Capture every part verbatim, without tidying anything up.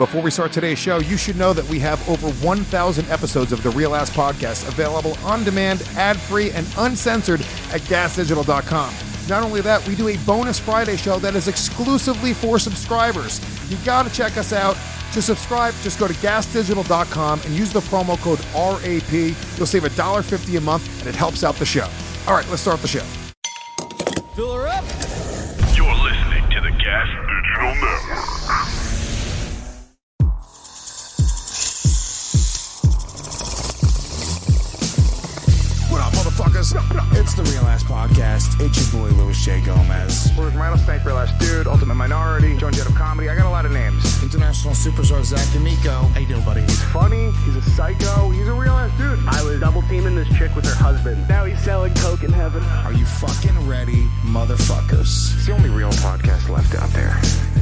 Before we start today's show, you should know that we have over one thousand episodes of the Real Ass Podcast available on demand, ad-free, and uncensored at gas digital dot com. Not only that, we do a bonus Friday show that is exclusively for subscribers. You gotta check us out. To subscribe, just go to gas digital dot com and use the promo code R A P. You'll save one dollar fifty a month, and it helps out the show. All right, let's start the show. Fill her up. You're listening to the Gas Digital Network. It's the Real Ass Podcast. It's your boy, Louis J. Gomez. Where's Rattlesnake, Real Ass Dude, Ultimate Minority, Joan Jett of Comedy. I got a lot of names. International superstar Zach D'Amico. How you doing, buddy? He's funny. He's a psycho. He's a real ass dude. I was double teaming this chick with her husband. Now he's selling coke in heaven. Are you fucking ready, motherfuckers? It's the only real podcast left out there.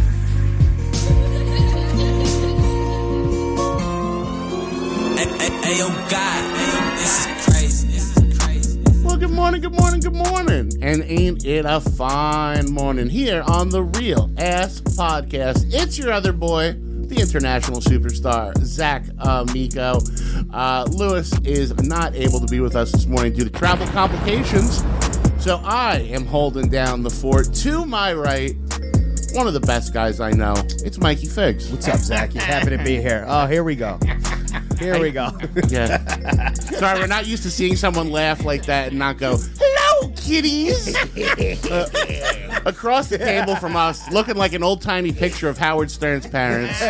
Hey, yo, God, this is crazy. Well, good morning, good morning, good morning. And ain't it a fine morning here on the Real Ass Podcast. It's your other boy, the international superstar, Zach Amico. Uh, Lewis is not able to be with us this morning due to travel complications, so I am holding down the fort. To my right, one of the best guys I know. It's Mikey Figs. What's up, Zach? You happy to be here. Oh, here we go. Here we go. Yeah. Sorry, we're not used to seeing someone laugh like that and not go, hello, kitties. uh, across the table from us, looking like an old-timey picture of Howard Stern's parents.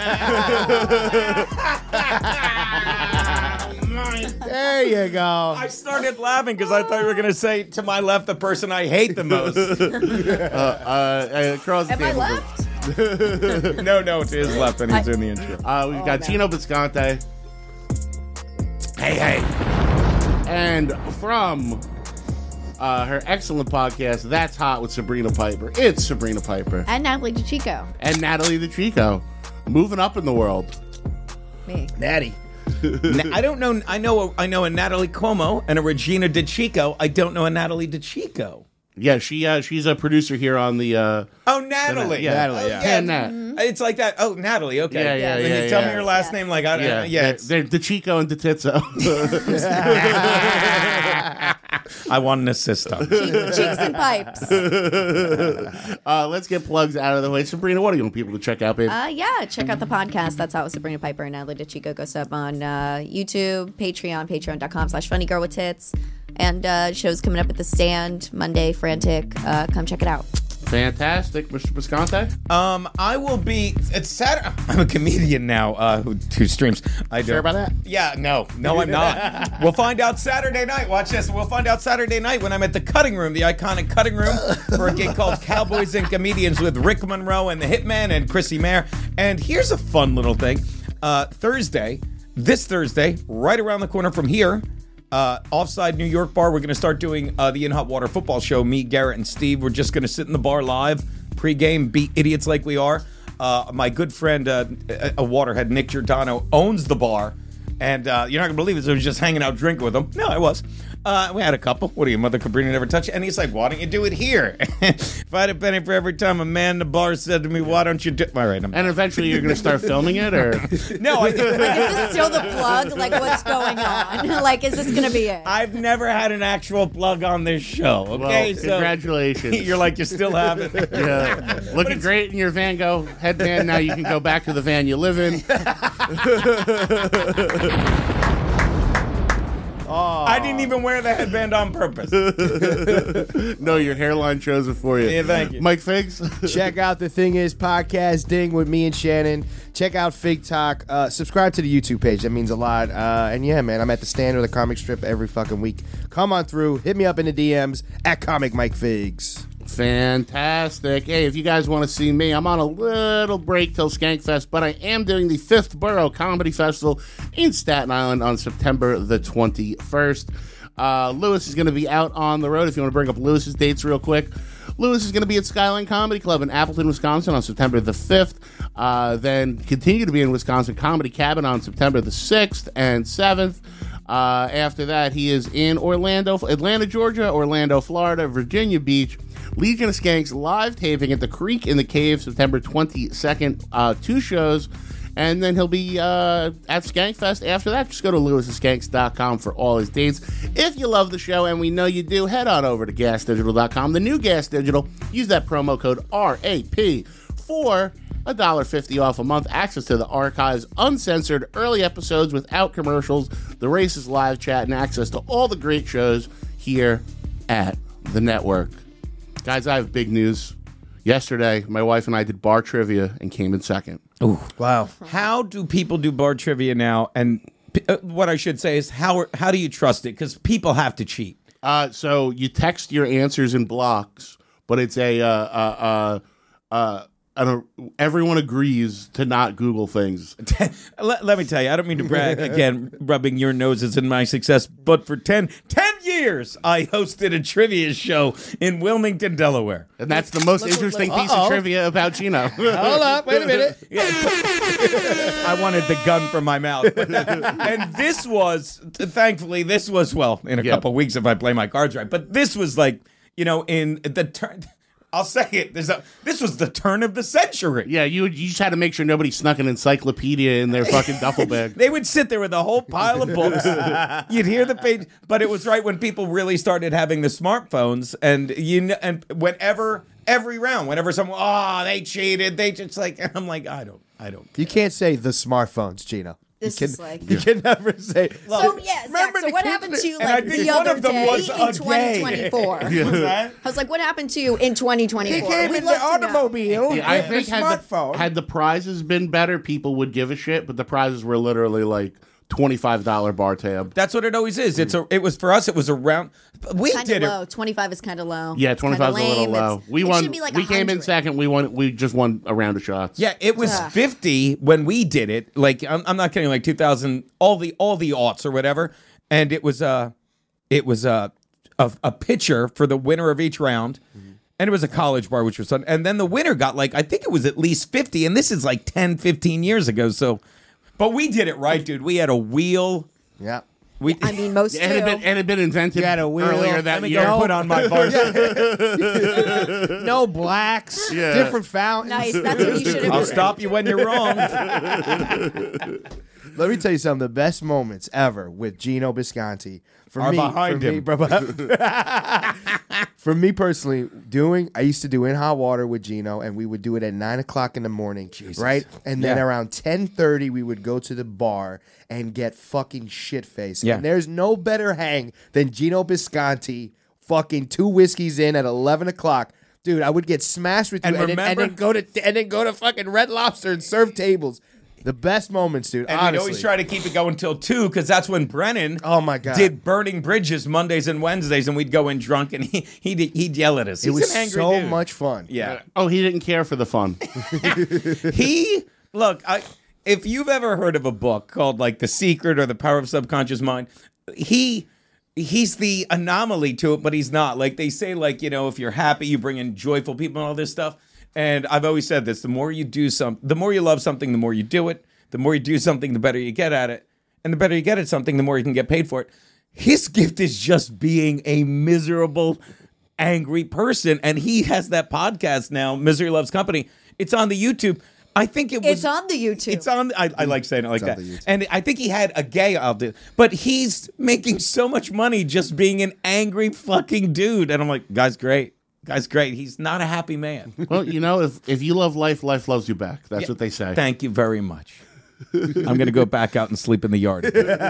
There you go. I started laughing because I thought you were going to say to my left the person I hate the most. uh, uh, across the Am table. I left? From... no, no, to his left, and he's I... in the intro. Uh, we've oh, got no. Tino Bisconte. Hey, hey. And from uh, her excellent podcast, That's Hot with Sabrina Piper, it's Sabrina Piper. And Natalie DeChico. And Natalie DeChico. Moving up in the world. Me. Natty. I don't know. I know. I know a Natalie Cuomo and a Regina DeChico. I don't know a Natalie DeChico. Yeah, she uh, she's a producer here on the. Uh, oh, Natalie. The, yeah, Natalie. Oh, Yeah. yeah. Nat. Mm-hmm. It's like that. Oh, Natalie. Okay. Yeah, yeah, Then yeah, you tell yeah. me your last Yes. name. Like I don't. Yeah, Yeah. they're, it's- they're DeChico and DeTitzo. I want an assistant. Cheeks and pipes. uh, let's get plugs out of the way. Sabrina, what do you want people to check out, babe? Uh, yeah, check out the podcast. That's how Sabrina Piper and Natalie DeChico goes up on uh, YouTube, Patreon, patreon dot com slash funny girl with tits. And uh, shows coming up at the Stand Monday, Frantic. Uh, come check it out. Fantastic, Mister Bisconte. Um, I will be. It's Saturday. I'm a comedian now. Uh, who, who streams? I do. Sure about that? Yeah. No. No, I'm not. We'll find out Saturday night. Watch this. We'll find out Saturday night when I'm at the Cutting Room, the iconic Cutting Room, for a gig called Cowboys and Comedians with Rick Monroe and the Hitman and Chrissy Mayer. And here's a fun little thing. Uh, Thursday, this Thursday, right around the corner from here. Uh, offside New York bar, we're going to start doing uh, the In Hot Water football show. Me, Garrett, and Steve. We're just going to sit in the bar live, pregame, beat idiots like we are. Uh, my good friend, uh, a waterhead, Nick Giordano, owns the bar. And uh, you're not going to believe it. So I was just hanging out drinking with him. No, I was. Uh, we had a couple. What are you, Mother Cabrini never touched it? And he's like, why don't you do it here? If I had a penny for every time a man in the bar said to me, why don't you do it? All right. I'm And eventually you're going to start filming it, or? No, I Like, is this still the plug? Like, what's going on? Like, is this going to be it? I've never had an actual plug on this show. Okay, Well, so congratulations. you're like, you still have it. Yeah. Looking great in your Van Gogh headband. Now you can go back to the van you live in. Oh. I didn't even wear the headband on purpose. No, your hairline shows it for you. Yeah, thank you. Mike Figs? Check out The Thing Is Podcast Ding with me and Shannon. Check out Fig Talk. Uh, subscribe to the YouTube page. That means a lot. Uh, and yeah, man, I'm at the Stand or the comic strip every fucking week. Come on through. Hit me up in the D Ms at Comic Mike Figs. Fantastic. Hey, if you guys want to see me, I'm on a little break till Skankfest, but I am doing the Fifth Borough Comedy Festival in Staten Island on September the twenty-first. Uh, Lewis is going to be out on the road. If you want to bring up Lewis's dates real quick, Lewis is going to be at Skyline Comedy Club in Appleton, Wisconsin on September the fifth. Uh, then continue to be in Wisconsin Comedy Cabin on September the sixth and seventh. Uh, after that, he is in Orlando, Atlanta, Georgia, Orlando, Florida, Virginia Beach, Legion of Skanks live taping at the Creek in the Cave September twenty-second. Uh, two shows. And then he'll be uh, at Skankfest after that. Just go to lewis and skanks dot com for all his dates. If you love the show, and we know you do, head on over to gas digital dot com. The new Gas Digital. Use that promo code R A P for one dollar fifty off a month. Access to the archives, uncensored early episodes without commercials, the Racist live chat, and access to all the great shows here at the network. Guys, I have big news. Yesterday, my wife and I did bar trivia and came in second. Ooh. Wow. How do people do bar trivia now? And uh, what I should say is, how how do you trust it? Because people have to cheat. Uh, so you text your answers in blocks, but it's a uh, uh, uh, uh, an, everyone agrees to not Google things. let, let me tell you, I don't mean to brag again, rubbing your noses in my success, but for ten, ten years, I hosted a trivia show in Wilmington, Delaware. And that's the most interesting piece Uh-oh. of trivia about Gino. Hold up. Wait a minute. I wanted the gun from my mouth. But that, and this was, thankfully, this was, well, in a Yep. couple of weeks if I play my cards right. But this was like, you know, in the turn, I'll say it, There's a, this was the turn of the century. Yeah, you you just had to make sure nobody snuck an encyclopedia in their fucking duffel bag. They would sit there with a whole pile of books. You'd hear the page, but it was right when people really started having the smartphones, and you kn- and whenever every round, whenever someone, oh, they cheated, they just like, I'm like, I don't, I don't. You can't say the smartphones, Gino. This you is can, like- you can never say. So yeah, Zach, remember so the what kids happened that- to you And I like think the one other of them day was in a twenty gay. twenty-four? What's that? I was like, what happened to you in twenty twenty-four? He came We'd in the love to know. automobile. Yeah, I with think the had the, smartphone. had the prizes been better, people would give a shit, but the prizes were literally like twenty-five dollars bar tab. That's what it always is. It's a. It was for us. It was a round. We Kind did of it. low. twenty-five is kind of low. Yeah, It's twenty-five kinda is a little lame. low. It's- We it won. should be like we came in one hundred. second. We won. We just won a round of shots. Yeah, it was Ugh. fifty when we did it. Like I'm, I'm not kidding. Like two thousand, all the all the aughts or whatever, and it was uh, it was uh, a a pitcher for the winner of each round, and it was a college bar, which was fun. And then the winner got like I think it was at least fifty, and this is like ten, fifteen years ago. So, but we did it right, dude. We had a wheel. Yeah. We. I mean, most It had, been, do. it had been invented You had a wheel. earlier that Let me year. go put on my bar. No blacks. Yeah. Different fountains. Nice. That's what you should have. I'll stop you when you're wrong. Let me tell you something. The best moments ever with Gino Bisconti for Are me, behind for him. Me, bro- for me personally, doing I used to do In Hot Water with Gino, and we would do it at nine o'clock in the morning, right? And then Yeah. around ten thirty, we would go to the bar and get fucking shit faced. Yeah. And there's no better hang than Gino Bisconti, fucking two whiskeys in at eleven o'clock. Dude, I would get smashed with you, And and, then, and remember- then go to and then go to fucking Red Lobster and serve tables. The best moments, dude. And honestly. we'd always try to keep it going till two because that's when Brennan Oh, my God. did Burning Bridges Mondays and Wednesdays, and we'd go in drunk and he, he'd, he'd yell at us. It He's was an angry so dude. much fun. Yeah. Oh, he didn't care for the fun. He, look, I, if you've ever heard of a book called like The Secret or The Power of Subconscious Mind, he... He's the anomaly to it, but he's not. Like they say, like, you know, if you're happy, you bring in joyful people and all this stuff. And I've always said this, the more you do some, the more you love something, the more you do it. The more you do something, the better you get at it. And the better you get at something, the more you can get paid for it. His gift is just being a miserable, angry person. And he has that podcast now, Misery Loves Company. It's on the YouTube. I think it was. It's on the YouTube. It's on. I, I like saying it like It's on that. the YouTube. And I think he had a gay out there, but he's making so much money just being an angry fucking dude. And I'm like, guy's great. Guy's great. He's not a happy man. Well, you know, if if you love life, life loves you back. That's what they say. Thank you very much. I'm gonna go back out and sleep in the yard.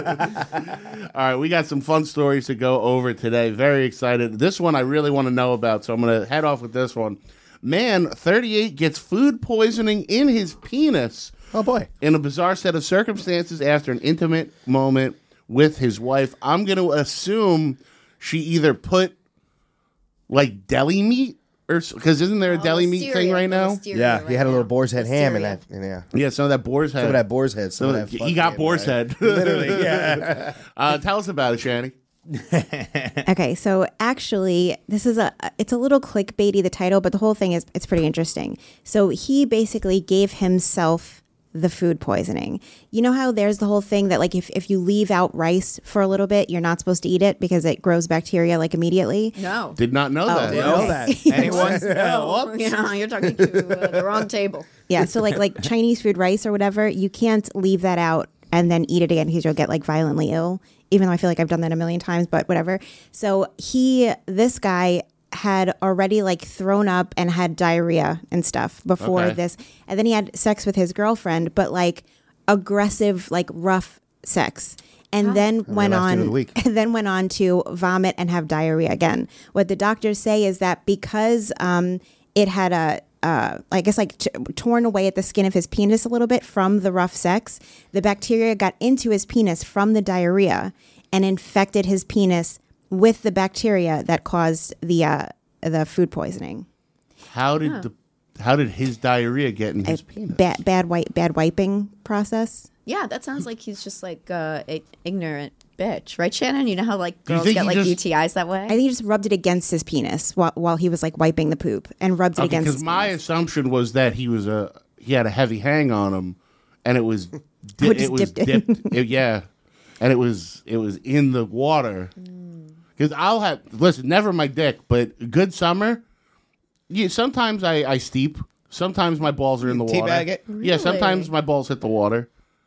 All right, we got some fun stories to go over today. Very excited. This one I really want to know about, so I'm going to head off with this one. Man, thirty-eight gets food poisoning in his penis Oh boy. in a bizarre set of circumstances after an intimate moment with his wife. I'm going to assume she either put like deli meat or because isn't there a deli meat thing right now? Yeah, he had a little boar's head ham in that. Yeah. Yeah, some of that boar's head. Some of that boar's head. Some Some of of that that- he fuck got ham, boar's right? head. Literally, yeah. uh, tell us about it, Shani. Okay, so actually, this is a it's a little clickbaity, the title, but the whole thing is it's pretty interesting. So he basically gave himself the food poisoning. You know how there's the whole thing that like if, if you leave out rice for a little bit, you're not supposed to eat it because it grows bacteria like immediately? No. Did not know that. Didn't know that. Anyone? No. Yeah, you're talking to uh, the wrong table. Yeah, so like like Chinese food, rice or whatever, you can't leave that out and then eat it again because you'll get like violently ill, even though I feel like I've done that a million times, but whatever. So he, this guy had already like thrown up and had diarrhea and stuff before Okay. this. And then he had sex with his girlfriend, but like aggressive, like rough sex. And then went last two of the on week. and then went on to vomit and have diarrhea again. What the doctors say is that because um, it had a uh, I guess like t- torn away at the skin of his penis a little bit from the rough sex, the bacteria got into his penis from the diarrhea and infected his penis with the bacteria that caused the uh, the food poisoning. How did the how did his diarrhea get in his penis? Bad bad white bad wiping process. Yeah, that sounds like he's just like uh, a ignorant bitch, right, Shannon? You know how like Do you girls think get he like just- U T Is that way? I think he just rubbed it against his penis while, while he was like wiping the poop and rubbed it Okay, against because his my penis. assumption was that he was a he had a heavy hang on him, and it was di- Oh, just it was dipped it. dipped, it- yeah, and it was it was in the water. Because I'll have listen, never my dick, but good summer. Yeah, sometimes I, I steep. Sometimes my balls are in the water. Teabag it? Yeah, sometimes my balls hit the water.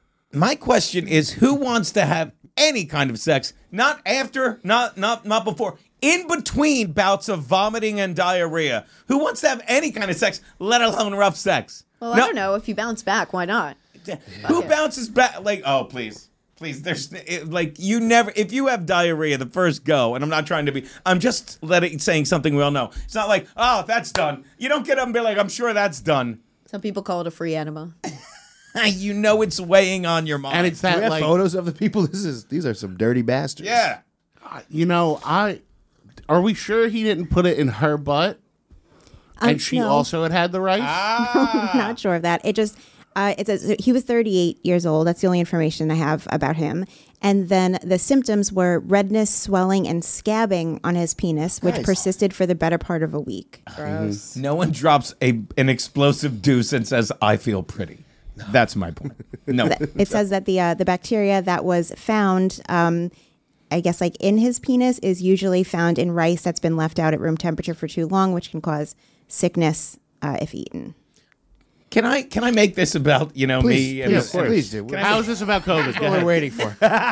My question is, who wants to have any kind of sex? Not after, not not not before. In between bouts of vomiting and diarrhea. Who wants to have any kind of sex, let alone rough sex? well, I don't know. If you bounce back, why not? Who bounces back? Like, oh, please. Please, there's it, like you never. If you have diarrhea the first go, and I'm not trying to be, I'm just letting saying something we all know. It's not like, oh, that's done. You don't get up and be like, I'm sure that's done. Some people call it a free enema. You know it's weighing on your mind. And it's Do we that have like photos of the people? This is these are some dirty bastards. yeah. you know I are we sure he didn't put it in her butt? Um, And she no. also had had the rice? Ah. Not sure of that. It just uh, it says he was thirty-eight years old. That's the only information I have about him. And then the symptoms were redness, swelling, and scabbing on his penis, which Nice. persisted for the better part of a week. Gross. No one drops a an explosive deuce and says, I feel pretty. That's my point. No. It says that the uh, the bacteria that was found, um, I guess, like in his penis, is usually found in rice that's been left out at room temperature for too long, which can cause sickness uh, if eaten. Can I can I make this about, you know, Please, me? And please, and- please do. How is this about COVID? Go What we're ahead. waiting for.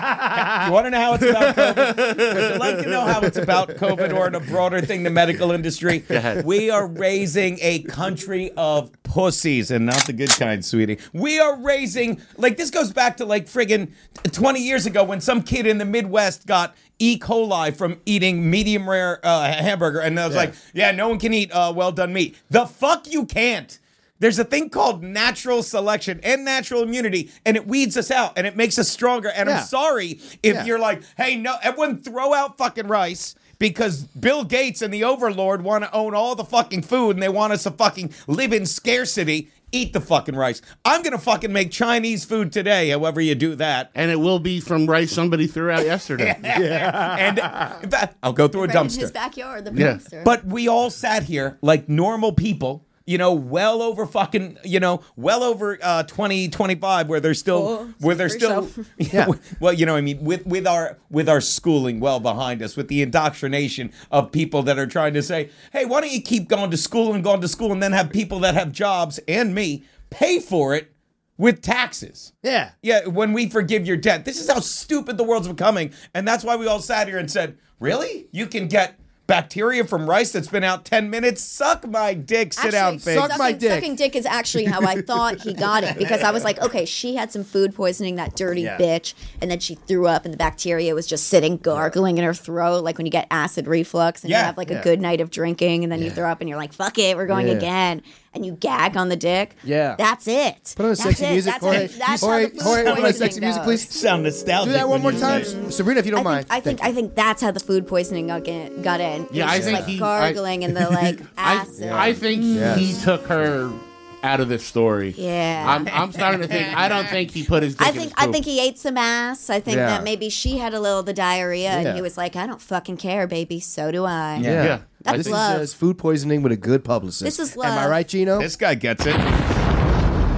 You want to know how it's about COVID? Would you like to know how it's about COVID or in a broader thing, the medical industry? We are raising a country of pussies, and not the good kind, sweetie. We are raising, like, this goes back to, like, friggin' twenty years ago when some kid in the Midwest got E. coli from eating medium rare uh, hamburger, and I was like, yeah, no one can eat uh, well done meat. The fuck you can't. There's a thing called natural selection and natural immunity, and it weeds us out, and it makes us stronger. And Yeah. I'm sorry if Yeah. you're like, hey, no, everyone throw out fucking rice because Bill Gates and the overlord want to own all the fucking food, and they want us to fucking live in scarcity. Eat the fucking rice. I'm going to fucking make Chinese food today, however you do that. And it will be from rice somebody threw out yesterday. And uh, in fact, I'll go through a Right in dumpster. his backyard, the Yeah. dumpster. But we all sat here like normal people, you know, well over fucking, you know, well over uh, twenty, twenty-five, where they're still, Oh, where they're for still, yourself. Yeah. well, you know, what I mean, with with our with our schooling well behind us, with the indoctrination of people that are trying to say, hey, why don't you keep going to school and going to school, and then have people that have jobs and me pay for it with taxes. Yeah. Yeah, when we forgive your debt. This is how stupid the world's becoming. And that's why we all sat here and said, really? You can get bacteria from rice that's been out ten minutes? Suck my dick. Sit down, Actually, face. Suck my sucking, dick. Sucking dick is actually how I thought he got it, because I was like, okay, she had some food poisoning, that dirty Yeah. bitch, and then she threw up, and the bacteria was just sitting gargling in her throat, like when you get acid reflux and Yeah. you have like a Yeah. good night of drinking, and then you throw up, and you're like, fuck it, we're going Yeah. again, and you gag on the dick. Yeah. That's it. Put on That's sexy it. music, That's Jorge. it. That's Jorge, how the food Jorge, put on poisoning sexy music, goes. please. Sound nostalgic. Do that one more when you time. say it. Sabrina, if you I don't think, mind. I think Thank I think that's how the food poisoning got in. Got in. Yeah, It was I just, think like he- gargling and the like I, acid. I think Yes. he took her out of this story. Yeah. I'm, I'm starting to think, I don't think he put his dick I in think his I poop. think he ate some ass. I think Yeah. that maybe she had a little of the diarrhea, Yeah. and he was like, "I don't fucking care, baby. So do I." Yeah. Yeah. That's This love. is uh, food poisoning with a good publicist. This is Am I love. right, Gino? This guy gets it.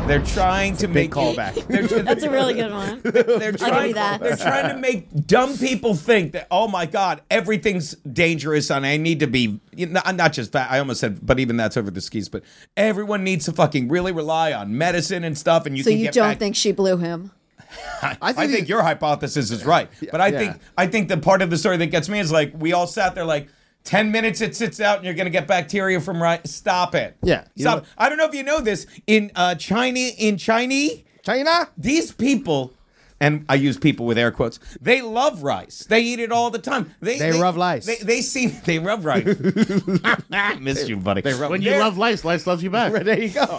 They're trying to make callback. They're, That's a really good one. They're I'll trying, give you that. they're trying to make dumb people think that, oh my God, everything's dangerous and I need to be, you know, not just that, I almost said, but even that's over the skis, but everyone needs to fucking really rely on medicine and stuff. And you So can you get don't back. think she blew him? I, I think, think your hypothesis is right. But I yeah. think I think the part of the story that gets me is like, we all sat there like, ten minutes it sits out and you're going to get bacteria from right. Stop it. Yeah. You Stop. know- I don't know if you know this. In uh, China, in Chinese, China? these people, and I use people with air quotes, they love rice. They eat it all the time. They, They rub rice. They, they seem, they rub rice. I miss you, buddy. They rub, When you they're- love lice, lice loves you back. There you go.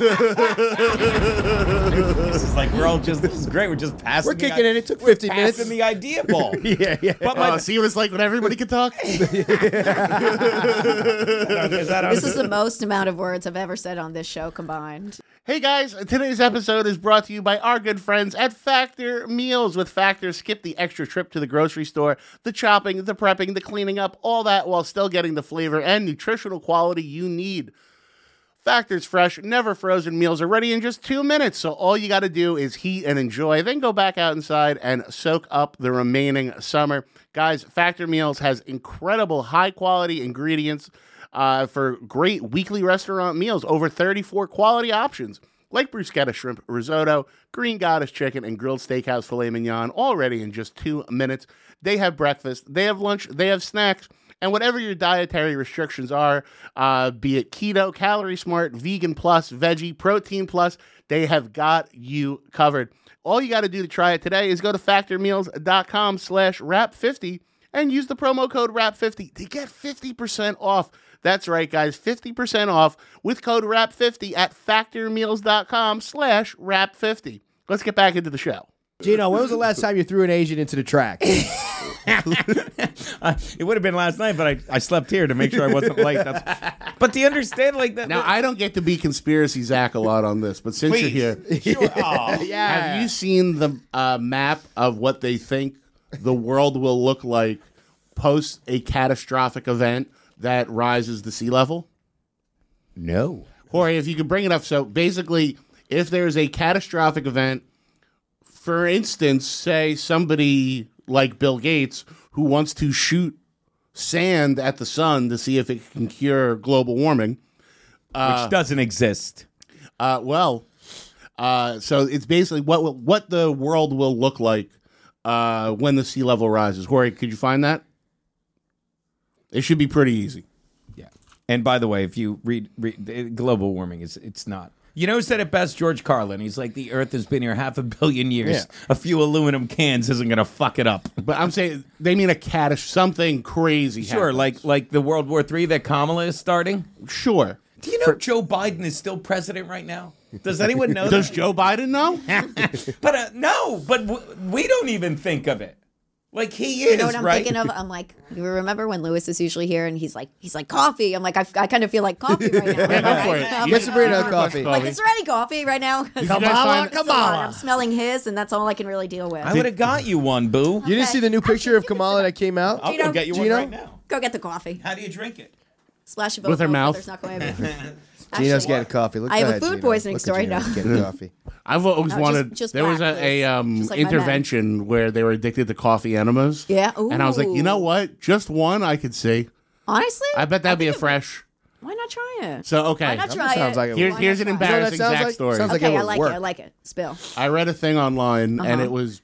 This is like, we're all just, this is great. We're just passing We're the kicking i- it. It took we're fifty passing minutes. the idea ball. yeah, yeah. But my, Oh, see what it's like when everybody can talk? is that This is the most amount of words I've ever said on this show combined. Hey guys, today's episode is brought to you by our good friends at Factor Meals. With Factor, skip the extra trip to the grocery store, the chopping, the prepping, the cleaning up, all that while still getting the flavor and nutritional quality you need. Factor's fresh, never frozen meals are ready in just two minutes, so all you got to do is heat and enjoy, then go back out inside and soak up the remaining summer. Guys, Factor Meals has incredible high-quality ingredients uh, for great weekly restaurant meals, over thirty-four quality options, like bruschetta shrimp risotto, green goddess chicken, and grilled steakhouse filet mignon, all ready in just two minutes. They have breakfast, they have lunch, they have snacks, and whatever your dietary restrictions are, uh, be it keto, calorie smart, vegan plus, veggie, protein plus, they have got you covered. All you got to do to try it today is go to factormeals.com slash wrap 50 and use the promo code wrap fifty to get fifty percent off. That's right, guys, fifty percent off with code wrap fifty at factormeals.com slash wrap 50. Let's get back into the show. Gino, when was the last time you threw an Asian into the track? Uh, it would have been last night, but I, I slept here to make sure I wasn't late. That's, but do you understand, like that? Now, I don't get to be conspiracy Zach a lot on this, but since Please. you're here, Sure. Aw. yeah. have you seen the uh, map of what they think the world will look like post a catastrophic event that rises the sea level? No. Jorge, if you could bring it up. So basically, if there's a catastrophic event, for instance, say somebody like Bill Gates who wants to shoot sand at the sun to see if it can cure global warming. Uh, Which doesn't exist. Uh, well, uh, so it's basically what will, what the world will look like uh, when the sea level rises. Jorge, could you find that? It should be pretty easy. Yeah. And by the way, if you read, read global warming, is it's not. You know who said it best? George Carlin. He's like, the Earth has been here half a billion years. Yeah. A few aluminum cans isn't going to fuck it up. But I'm saying they mean a cat, something crazy. Sure, happens. like like the World War Three that Kamala is starting. Sure. Do you know Joe Biden is still president right now? Does anyone know Does that? Joe Biden know? But uh, no, but w- we don't even think of it. Like he is, You know what I'm right? thinking of? I'm like, you remember when Lewis is usually here and he's like, he's like coffee. I'm like, I, I kind of feel like coffee right now. Yeah, go Right? for it. Um, You Get Sabrina should- coffee. Like, is there any coffee right now? you guys find- It's a lot. I'm smelling his, and that's all I can really deal with. I would have got you one, boo. You didn't Okay. see the new picture of Kamala that came out? I'll Gino, go get you one Gino? right now. Go get the coffee. How do you drink it? Splash of With her Oval, but mouth. There's not going to be. Gino's Actually, getting coffee. Look I have a ahead, food Gino. poisoning Look at story Gino. now. He's getting coffee. I've always No, wanted. just- just there was black, a, a um, Just like my intervention where they were addicted to coffee enemas. Yeah. And I was like, you know Ooh. what? Just one I could see. Honestly, I bet that'd be a think it- fresh. Why not try it? So okay. Why not try sounds it? like it Here- would- here's an Why not try it? embarrassing You know what that sounds Zach like? story. Sounds like Okay, it I would like work. it. I like it. Spill. I read a thing online, and Uh-huh. it was.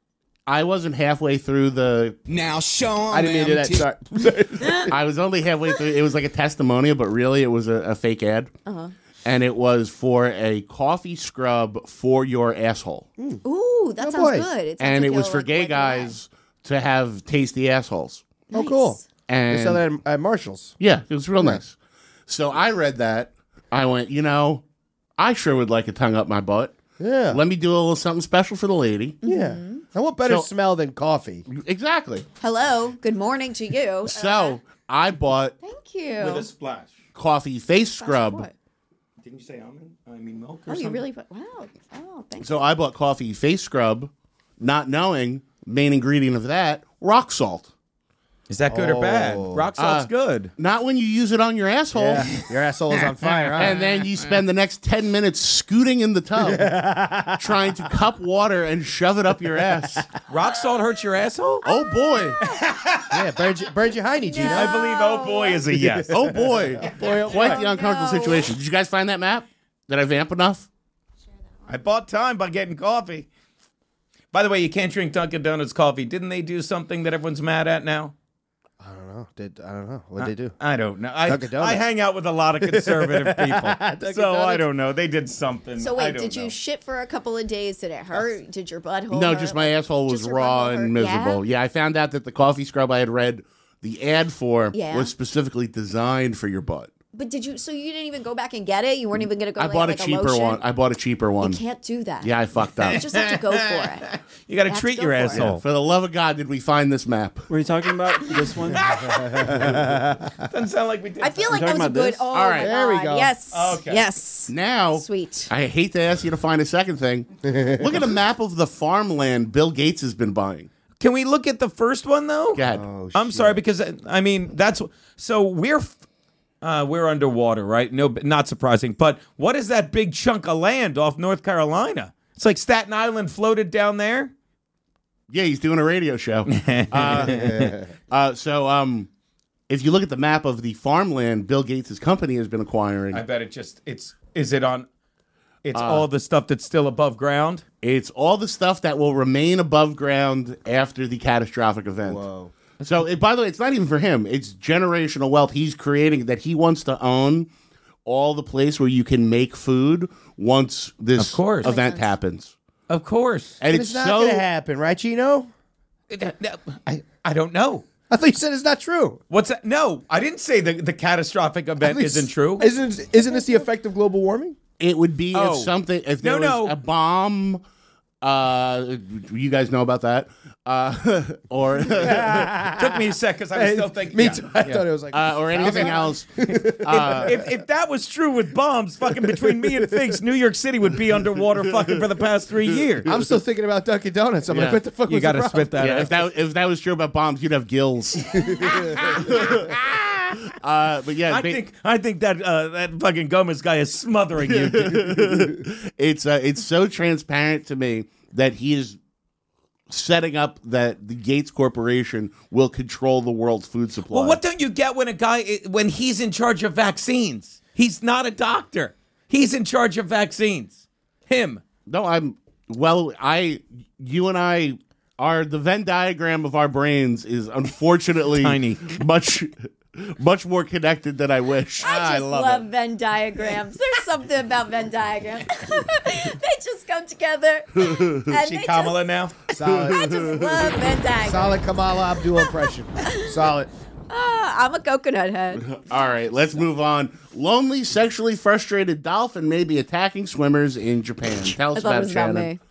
I wasn't halfway through the. Now show 'em I didn't mean to do that. them Sorry. I was only halfway through. It was like a testimonial, but really it was a, a fake ad. Uh-huh. And it was for a coffee scrub for your asshole. Ooh, that Oh, sounds boy. good. It sounds And like it was you'll, for like, gay wipe it away. guys to have tasty assholes. Oh, cool. Nice. They And sell that at, at Marshall's. yeah, it was real nice. So I read that. I went, you know, I sure would like a tongue up my butt. Yeah. Let me do a little something special for the lady. Yeah. Mm-hmm. And what better So- smell than coffee? Exactly. Hello. Good morning to you. So I bought Thank you. With a splash. coffee face Splash of scrub. what? Didn't you say almond? I mean milk or Oh, you something? really put? Wow. Oh, thanks. So I bought coffee face scrub, not knowing main ingredient of that rock salt. Is that good or bad? Rock salt's Uh, good. Not when you use it on your asshole. Yeah, your asshole is on fire, huh? And then you spend the next ten minutes scooting in the tub, trying to cup water and shove it up your ass. Rock salt hurts your asshole? Oh, boy. Yeah, burns your, burns your hiney, Gino. I believe oh boy is a yes. Oh, boy. Boy, oh, Quite boy. the uncomfortable situation. Did you guys find that map? Did I vamp enough? I bought time by getting coffee. By the way, you can't drink Dunkin' Donuts coffee. Didn't they do something that everyone's mad at now? I don't know. Did I don't know what they do? I don't know. I, Dunkin' Donuts. I hang out with a lot of conservative people, Dunkin' so I Donuts. don't know. They did something. So I wait, don't did know. you shit for a couple of days? Did it hurt? Did your butthole No, hurt? just my asshole was Just your raw butthole and hurt? miserable. Yeah? Yeah, I found out that the coffee scrub I had read the ad for Yeah. was specifically designed for your butt. But did you? So you didn't even go back and get it? You weren't even going to go. I like, bought like a cheaper lotion? one. I bought a cheaper one. You can't do that. Yeah, I fucked up. You just have to go for it. You got to have treat to your go for it. asshole. For the love of God, did we find this map? Were you talking about this one? Doesn't sound like we did. I feel like You that was talking a about good. this? Oh, All right. my There we God. go. Yes. Okay. Yes. Now, Sweet. I hate to ask you to find a second thing. Look at a map of the farmland Bill Gates has been buying. Can we look at the first one though? Go ahead. Oh, I'm sorry because uh, I mean that's so we're uh, we're underwater, right? No, not surprising. But what is that big chunk of land off North Carolina? It's like Staten Island floated down there. Yeah, he's doing a radio show. uh, uh, so, um, if you look at the map of the farmland Bill Gates' company has been acquiring, I bet it just it's is it on? It's all the stuff that's still above ground. it's all the stuff that will remain above ground after the catastrophic event. Whoa. So, it, by the way, it's not even for him. It's generational wealth he's creating that he wants to own all the place where you can make food once this Of course. event happens. Of course. And But it's, it's not so going to happen, right, Gino? I I don't know. I thought you said it's not true. What's that? No, I didn't say the, the catastrophic event isn't true. Isn't isn't this the effect of global warming? it would be Oh. if something if No, there was no. a bomb. Uh, you guys know about that, uh, or Took me a sec because I was still thinking. Me yeah, too. I yeah. thought it was like uh, or anything else. Uh, If, if that was true with bombs, fucking between me and Figs, New York City would be underwater fucking for the past three years. I'm still thinking about Dunkin' Donuts. I'm Yeah. like, what the fuck You was got the to problem? spit that yeah, out. if that if that was true about bombs, you'd have gills. uh, but yeah, I ba- think I think that uh, that fucking Gomez guy is smothering you. dude. it's uh, it's so transparent to me that he is setting up that the Gates Corporation will control the world's food supply. Well, what don't you get when a guy when he's in charge of vaccines? He's not a doctor. He's in charge of vaccines. Him. No, I'm well. I, you and I are the Venn diagram of our brains is unfortunately Tiny. much, much more connected than I wish. I just love, Venn diagrams. There's something about Venn diagrams. They just come together. And She they Kamala just, now. Solid, I just love Venn diagrams. solid Kamala Abdul impression. Solid. Ah, I'm a coconut head. All right, let's move on. Lonely, sexually frustrated dolphin may be attacking swimmers in Japan. Tell I us thought it about was it, about Shannon. me.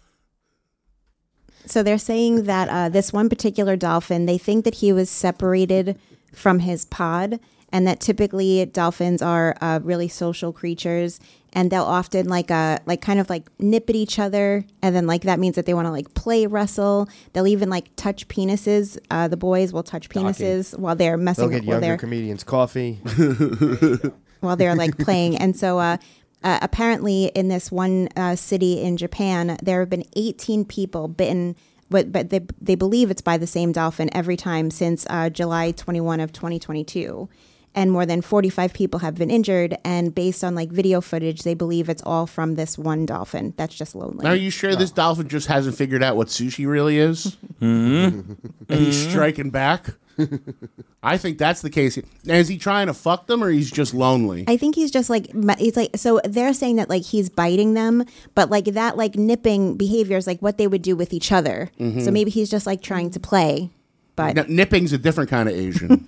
So they're saying that uh, this one particular dolphin, they think that he was separated from his pod, and that typically dolphins are uh, really social creatures, and they'll often like uh like kind of like nip at each other, and then like that means that they want to like play wrestle. They'll even like touch penises. Uh, the boys will touch penises while they're messing They'll get while younger they're comedians coffee. while they're like playing. And so uh, uh, apparently in this one uh, city in Japan, there have been eighteen people bitten, but, but they, they believe it's by the same dolphin every time since uh, July twenty-first of twenty twenty-two. And more than forty-five people have been injured. And based on like video footage, they believe it's all from this one dolphin that's just lonely. Are you sure this dolphin just hasn't figured out what sushi really is? Mm-hmm. And he's striking back? I think that's the case. Now, is he trying to fuck them or he's just lonely? I think he's just like it's like so they're saying that like he's biting them, but like that like nipping behavior is like what they would do with each other. Mm-hmm. So maybe he's just like trying to play. But Now, nipping's a different kind of Asian.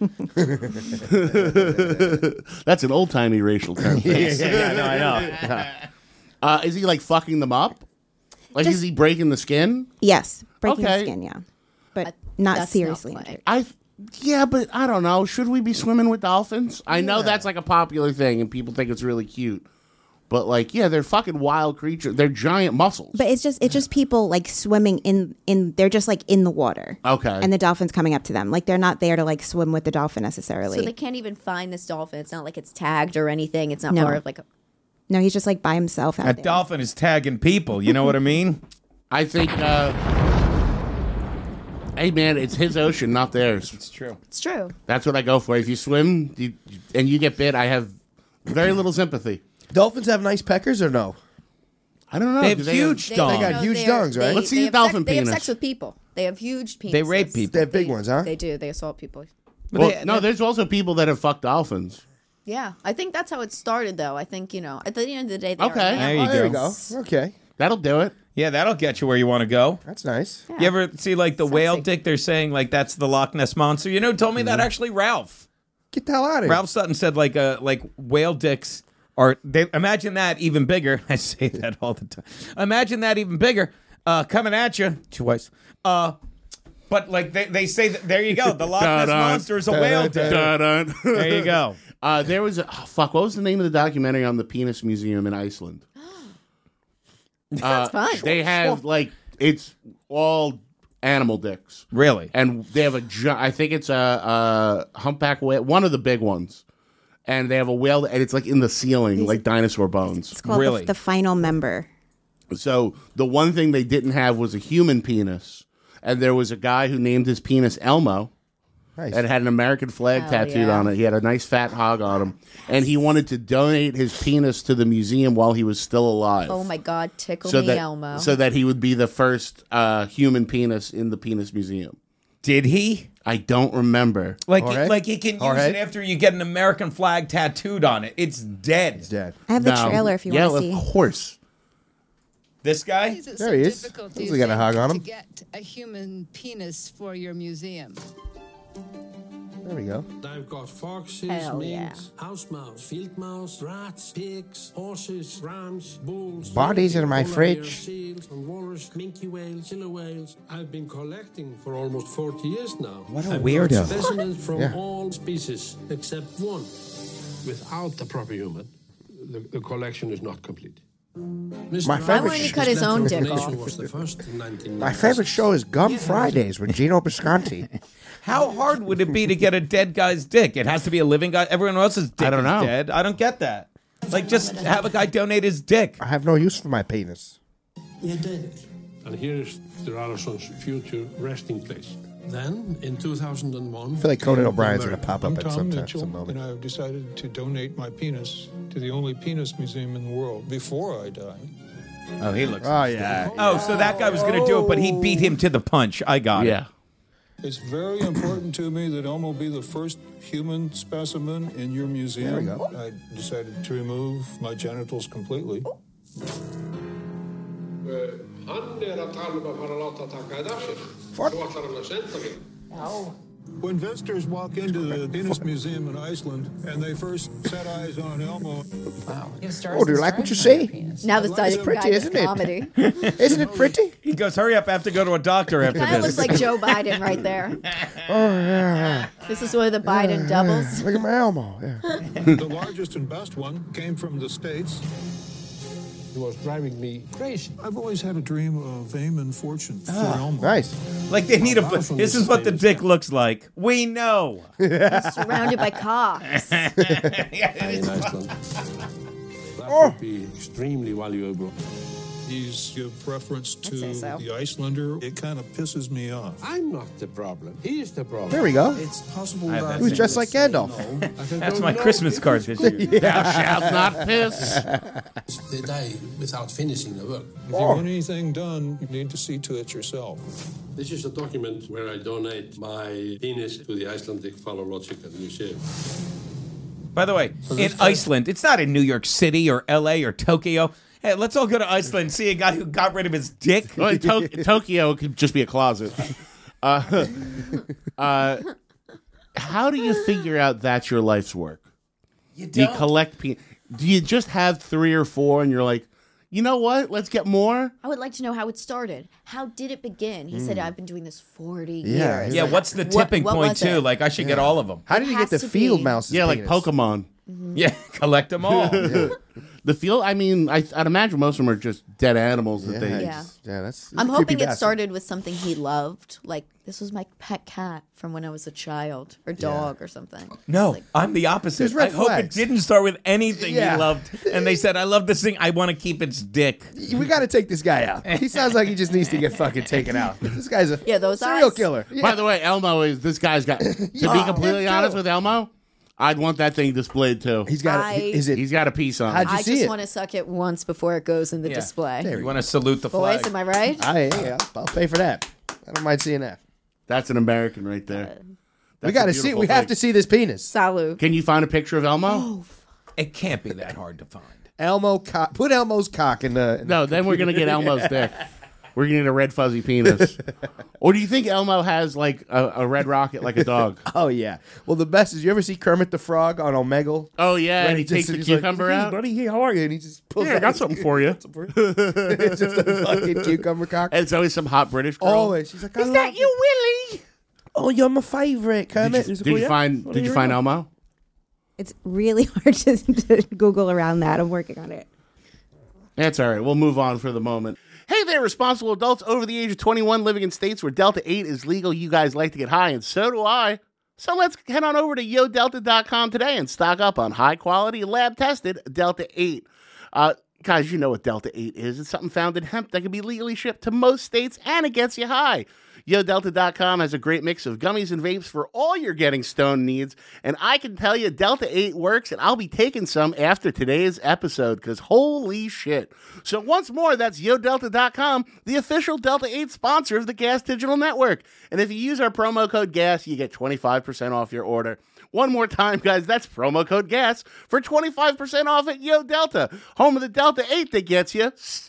That's an old timey racial term. yeah, no, I know. Uh, is he like fucking them up? Like, Just- is he breaking the skin? yes, breaking Okay. the skin, yeah, but not That's seriously. not play. I, yeah, but I don't know. Should we be swimming with dolphins? I know that's like a popular thing and people think it's really cute. But like, yeah, they're fucking wild creatures. They're giant mussels. But it's just it's just people like swimming in in they're just like in the water. Okay. And the dolphin's coming up to them. Like they're not there to like swim with the dolphin necessarily. So they can't even find this dolphin. It's not like it's tagged or anything. It's not No. part of like a No, he's just like by himself out A there. dolphin is tagging people. You know what I mean? I think, uh, hey man, it's his ocean, not theirs. It's true. It's true. That's what I go for. If you swim you, and you get bit, I have very little sympathy. Dolphins have nice peckers or no? I don't know. They have Do huge They, dongs. They got no, huge they're- dongs, right? they- Let's see they the have dolphin sex, They have penis. sex with people. They have huge penises. They rape people. They have big ones, huh? They do. They assault people. Well, they- no, there's also people that have fucked dolphins. Yeah, I think that's how it started, though. I think you know, at the end of the day, they Okay. are There you Oh, there go. we go. Okay. That'll do it. Yeah, that'll get you where you want to go. That's nice. You ever see like the whale Sexy. dick? They're saying like that's the Loch Ness monster. You know, who told me that actually Ralph. Get the hell out of here. Ralph Sutton said like uh like whale dicks are they imagine that even bigger. I say that all the time. Imagine that even bigger. Uh coming at you twice. Uh but like they, they say that there you go. The Loch Ness Dun-dun. monster is a whale dick. Dun-dun. There you go. Uh, there was a oh, fuck. What was the name of the documentary on the penis museum in Iceland? Sounds fun. They have like it's all animal dicks, Really? and they have a. gi- I think it's a, a humpback whale, one of the big ones, and they have a whale, and it's like in the ceiling, like dinosaur bones. It's called Really? the, the final member. So the one thing they didn't have was a human penis, and there was a guy who named his penis Elmo. Nice. And had an American flag Hell tattooed yeah. on it. He had a nice fat hog on him, and he wanted to donate his penis to the museum while he was still alive. Oh my God, tickle so me, that Elmo. so that he would be the first uh, human penis in the penis museum. Did he? I don't remember. Like Jorge? like he can use Jorge? it after you get an American flag tattooed on it. It's dead. He's dead. I have the No. trailer if you yeah, want to see. of course. This guy? There he is. Looks like he got a hog on him. To get a human penis for your museum. There we go. I've got foxes, Hell minks, house mouse, field mouse, rats, pigs, horses, rams, bulls. Bodies in my polar fridge. bears, seals, and walrus, minke whales, killer whales. I've been collecting for almost forty years now. What a I've weirdo. got specimens from Yeah. all species except one. Without the proper human, the, the collection is not complete. Mister My Ryan, favorite Why wouldn't he cut his own dick Nation off? was the first in nineteen My favorite show is Gum Yeah. Fridays with Gino Bisconti. How hard would it be to get a dead guy's dick? It has to be a living guy. Everyone else's dick I don't is know. dead. I don't get that. Like, just have a guy donate his dick. I have no use for my penis. You did. And here's the Ralston's future resting place. Then, in two thousand one, I feel like Conan O'Brien's going to pop I'm up at Tom some, time, Mitchell, some moment. and I've decided to donate my penis to the only penis museum in the world before I die. Oh, he looks. Oh, yeah. Oh, so that guy was going to do it, but he beat him to the punch. I got Yeah. it. It's very important to me that Elmo be the first human specimen in your museum. There we go. I decided to remove my genitals completely. Hann er að tala um að fara að láta taka þetta af sér. Svo ætlar hann að senda mig. When visitors walk into the penis museum in Iceland and they first set eyes on Elmo, Oh, do you like what you see? Now the size It's of pretty, guy isn't it? comedy. Isn't it pretty? He goes, hurry up, I have to go to a doctor after Kind of this. looks like Joe Biden right there. Oh, yeah. This is one of the Biden doubles. Look at my Elmo. Yeah. the largest and best one came from the States. He was driving me crazy. I've always had a dream of fame and fortune for Elmo. Nice. Like, they need a. This is what the dick looks like. We know. Surrounded by cocks. In Iceland. That would be extremely valuable. These give preference to say so. the Icelander. It kind of pisses me off. I'm not the problem. He's the problem. There we go. It's possible I- that He was dressed like Gandalf. That's my Christmas card this year. Thou shalt not piss. They die without finishing the work. If you want anything done, you need to see to it yourself. This is a document where I donate my penis to the Icelandic Phallological Museum. By the way, in Iceland, it's not in New York City or L A or Tokyo. Hey, let's all go to Iceland and see a guy who got rid of his dick. Well, to- Tokyo could just be a closet. Uh, uh, how do you figure out that's your life's work? You Do you don't. collect pe- Do you just have three or four and you're like, you know what? Let's get more? I would like to know how it started. How did it begin? He said, I've been doing this forty Yeah, years. Yeah, Like, what's the what- tipping what point, was too? it? Like, I should get all of them. How did he has get the to field be- mouse's Yeah, like penis? Pokemon. Yeah, collect them all. The feel, I mean, I, I'd imagine most of them are just dead animals that Yeah. they. Yeah. Yeah, that's. I'm that's a hoping creepy it bastard. started with something he loved, like this was my pet cat from when I was a child, or dog, or something. No, I'm the opposite. There's red I hope it flags. didn't start with anything Yeah. he loved. And they said, I love this thing. I want to keep its dick. We got to take this guy out. He sounds like he just needs to get fucking taken out. This guy's a Yeah, those serial eyes. killer. Yeah. By the way, Elmo is this guy's got. To be Oh, completely him too. honest with Elmo, I'd want that thing displayed too. He's got. I- Is it? He's got a piece on. How'd it. you I see just it? want to suck it once before it goes in the Yeah. display. There You want to salute the Boys, flag. am I right? I, yeah, I'll pay for that. I don't mind seeing that. That's an American right there. Uh, We That's got a to see. beautiful We have thing. to see this penis. Salut. Can you find a picture of Elmo? It can't be that hard to find. Elmo cock. Put Elmo's cock in the. in No, the then we're gonna get computer. Elmo's dick. We're gonna get a red fuzzy penis. Or do you think Elmo has like a, a red rocket like a dog? Oh yeah. Well, the best is you ever see Kermit the Frog on Omegle? Oh yeah, When and he, just- takes the he's like, cucumber "Hey, out. buddy. Hey, how are you? And he just pulls. Yeah, I out got his- something for you. it's just a fucking cucumber cock. And it's always some hot British girl. Always. She's like, I Is love that you, Willie? Oh, you're my favorite, Did Kermit. you, He's like, did "Oh, you yeah? find? What Did are you you find around?" Elmo? It's really hard to, to Google around that. I'm working on it. That's all right. We'll move on for the moment. Hey there, responsible adults over the age of twenty-one living in states where Delta eight is legal. You guys like to get high, and so do I. So let's head on over to yo delta dot com today and stock up on high-quality, lab-tested Delta eight. Uh, guys, you know what Delta eight is. It's something found in hemp that can be legally shipped to most states, and it gets you high. yo delta dot com has a great mix of gummies and vapes for all your getting stoned needs, and I can tell you Delta eight works, and I'll be taking some after today's episode, because holy shit. So once more, that's yo delta dot com, the official Delta eight sponsor of the Gas Digital Network. And if you use our promo code GAS, you get twenty-five percent off your order. One more time, guys, that's promo code GAS for twenty-five percent off at Yo Delta, home of the Delta eight that gets you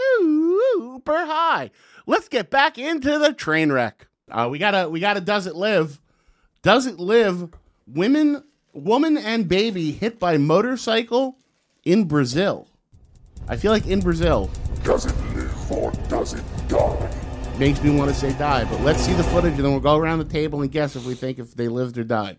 super high. Let's get back into the train wreck. Uh, we gotta, we gotta. Does it live? Does it live? Women, woman, and baby hit by motorcycle in Brazil. I feel like in Brazil. Does it live or does it die? Makes me want to say die, but let's see the footage and then we'll go around the table and guess if we think if they lived or died.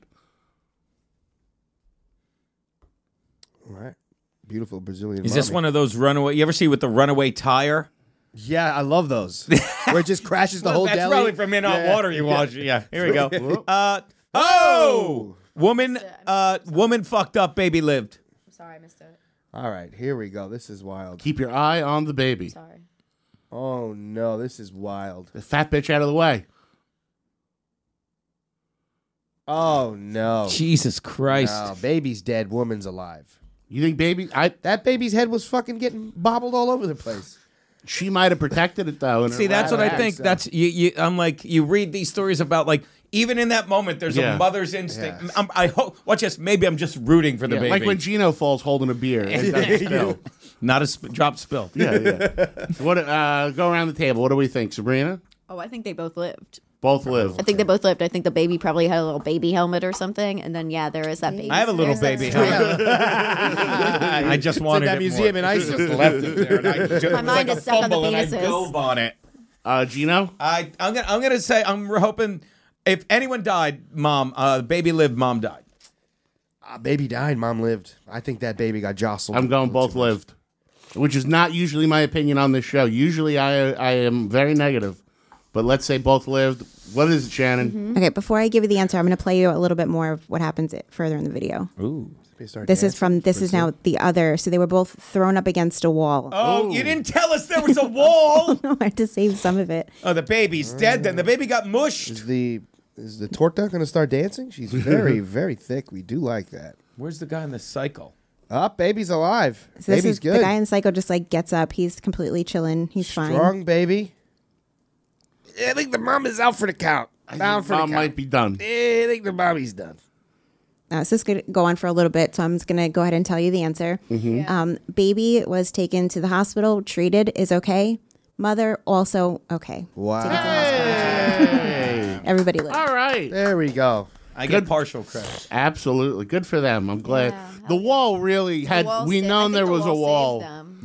All right. Beautiful Brazilian. Is this mommy. one of those runaway? You ever see with the runaway tire? Yeah, I love those. Where it just crashes the whole That's deli. probably from In Hot Yeah. Water you watch. Yeah, here we go. Uh, oh! Woman, uh, woman fucked up, baby lived. I'm sorry, I missed it. All right, here we go. This is wild. Keep your eye on the baby. Sorry. Oh no, this is wild. The fat bitch out of the way. Oh no. Jesus Christ. No, baby's dead, woman's alive. You think baby? I That baby's head was fucking getting bobbled all over the place. She might have protected it though. in her See, that's what lab. I think. so. That's you, you. I'm like, you read these stories about like, even in that moment, there's Yeah. a mother's instinct. Yes. I'm, I hope. Watch this. Maybe I'm just rooting for the Yeah, baby. like when Gino falls holding a beer. And doesn't spill. Not a sp- drop spill. Yeah, yeah. What? Uh, go around the table. What do we think, Sabrina? Oh, I think they both lived. Both live. I think they both lived. I think the baby probably had a little baby helmet or something, and then yeah, there is that baby. I have a little There's baby that- helmet. I just It's wanted at that it museum more. in Iceland. Just left it there. And I just, My it was mind like is a stuck on the fumble and I penises. dove on it. Uh, Gino? I, I'm gonna, I'm gonna say, I'm hoping if anyone died, mom, uh, baby lived, mom died. Uh, baby died, mom lived. I think that baby got jostled. I'm going both lived, which is not usually my opinion on this show. Usually I I am very negative, but let's say both lived. What is it, Shannon? Okay, before I give you the answer, I'm going to play you a little bit more of what happens it- further in the video. Ooh. This is from, this is now the other. So they were both thrown up against a wall. Oh, you didn't tell us there was a wall. I had to save some of it. Oh, the baby's dead then. The baby got mushed. Is the is the torta going to start dancing? She's very, very thick. We do like that. Where's the guy in the cycle? Up, baby's alive. So this Baby's is good. the guy in Psycho just like gets up. He's completely chilling. He's fine. Strong baby. Yeah, I think the mom is out for the count. Down for Mom the count. might be done. Yeah, I think the mommy's done. Uh, so this is going to go on for a little bit, so I'm just going to go ahead and tell you the answer. Mm-hmm. Um, baby was taken to the hospital, treated, is okay. Mother also okay. Wow. Taken to the hospital. Hey. Everybody lived. All right. There we go. I get partial credit. Absolutely. Good for them. I'm glad. Yeah. The wall really had, wall we saved- I known think there the was a wall wall. saved them.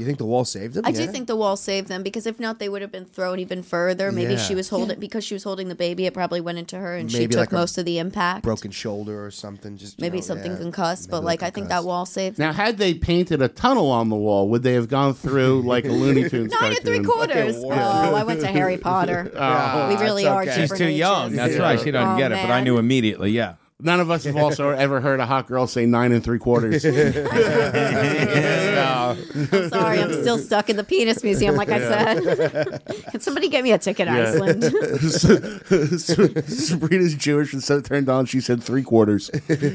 You think the wall saved them? I yeah. do think the wall saved them because if not, they would have been thrown even further. Maybe Yeah. she was holding because she was holding the baby. It probably went into her, and she Maybe took like a most of the impact. broken shoulder or something. Just you Maybe know, something yeah. concussed, but Maybe like they're I think that concussed. wall saved. Now, had they painted a tunnel on the wall, would they have gone through like a Looney Tunes Nine and three cartoon? quarters. Oh, I went to Harry Potter. Oh, we really it's are. okay. She's different too ages. young. That's Yeah. right. She doesn't Oh, get it, but I man. knew immediately. Yeah. None of us have also ever heard a hot girl say nine and three quarters. No. I'm sorry, I'm still stuck in the penis museum. Like I said, can somebody get me a ticket, to Yeah. Iceland? Sabrina's Jewish and so turned on. She said three quarters.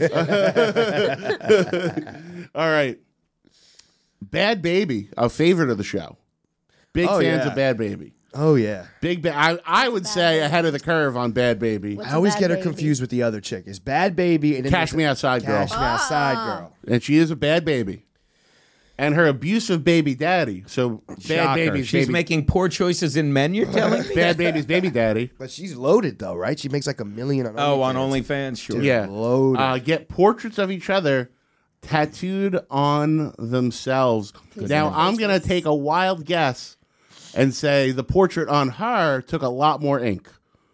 All right. Bad Baby, a favorite of the show. Big Oh, fans yeah. of Bad Baby. Oh yeah. Big ba- I, I would say ahead of the curve on Bad Baby. What's I always a get Bad her Baby? confused with the other chick. Is Bad Baby and then Cash there's Me Outside Girl. Cash Me Outside Girl. And she is a bad baby. And her abusive baby daddy. So Bad Shocker. Baby's She's baby, making poor choices in men, you're telling me? Bad Baby's baby daddy. But she's loaded though, right? She makes like a million on Oh, on OnlyFans. OnlyFans? Sure. Yeah. Loaded. Uh, get portraits of each other tattooed on themselves. Now, I'm going to take a wild guess and say the portrait on her took a lot more ink.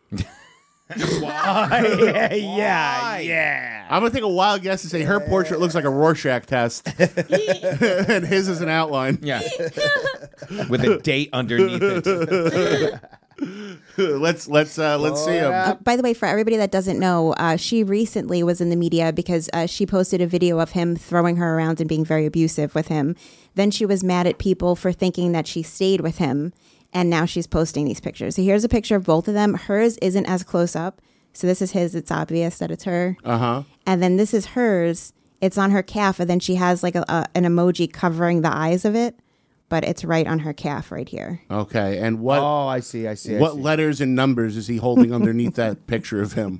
yeah, yeah, yeah. I'm going to take a wild guess and say her portrait looks like a Rorschach test. And his is an outline. Yeah. With a date underneath it. let's let's uh, let's see him. Uh, by the way, for everybody that doesn't know, uh, she recently was in the media because uh, she posted a video of him throwing her around and being very abusive with him. Then she was mad at people for thinking that she stayed with him, and now she's posting these pictures. So here's a picture of both of them. Hers isn't as close up. So this is his. It's obvious that it's her. Uh-huh. And then this is hers. It's on her calf, and then she has like a, a, an emoji covering the eyes of it, but it's right on her calf right here. Okay, and what Oh, I see, I see. I what see. letters and numbers is he holding underneath that picture of him?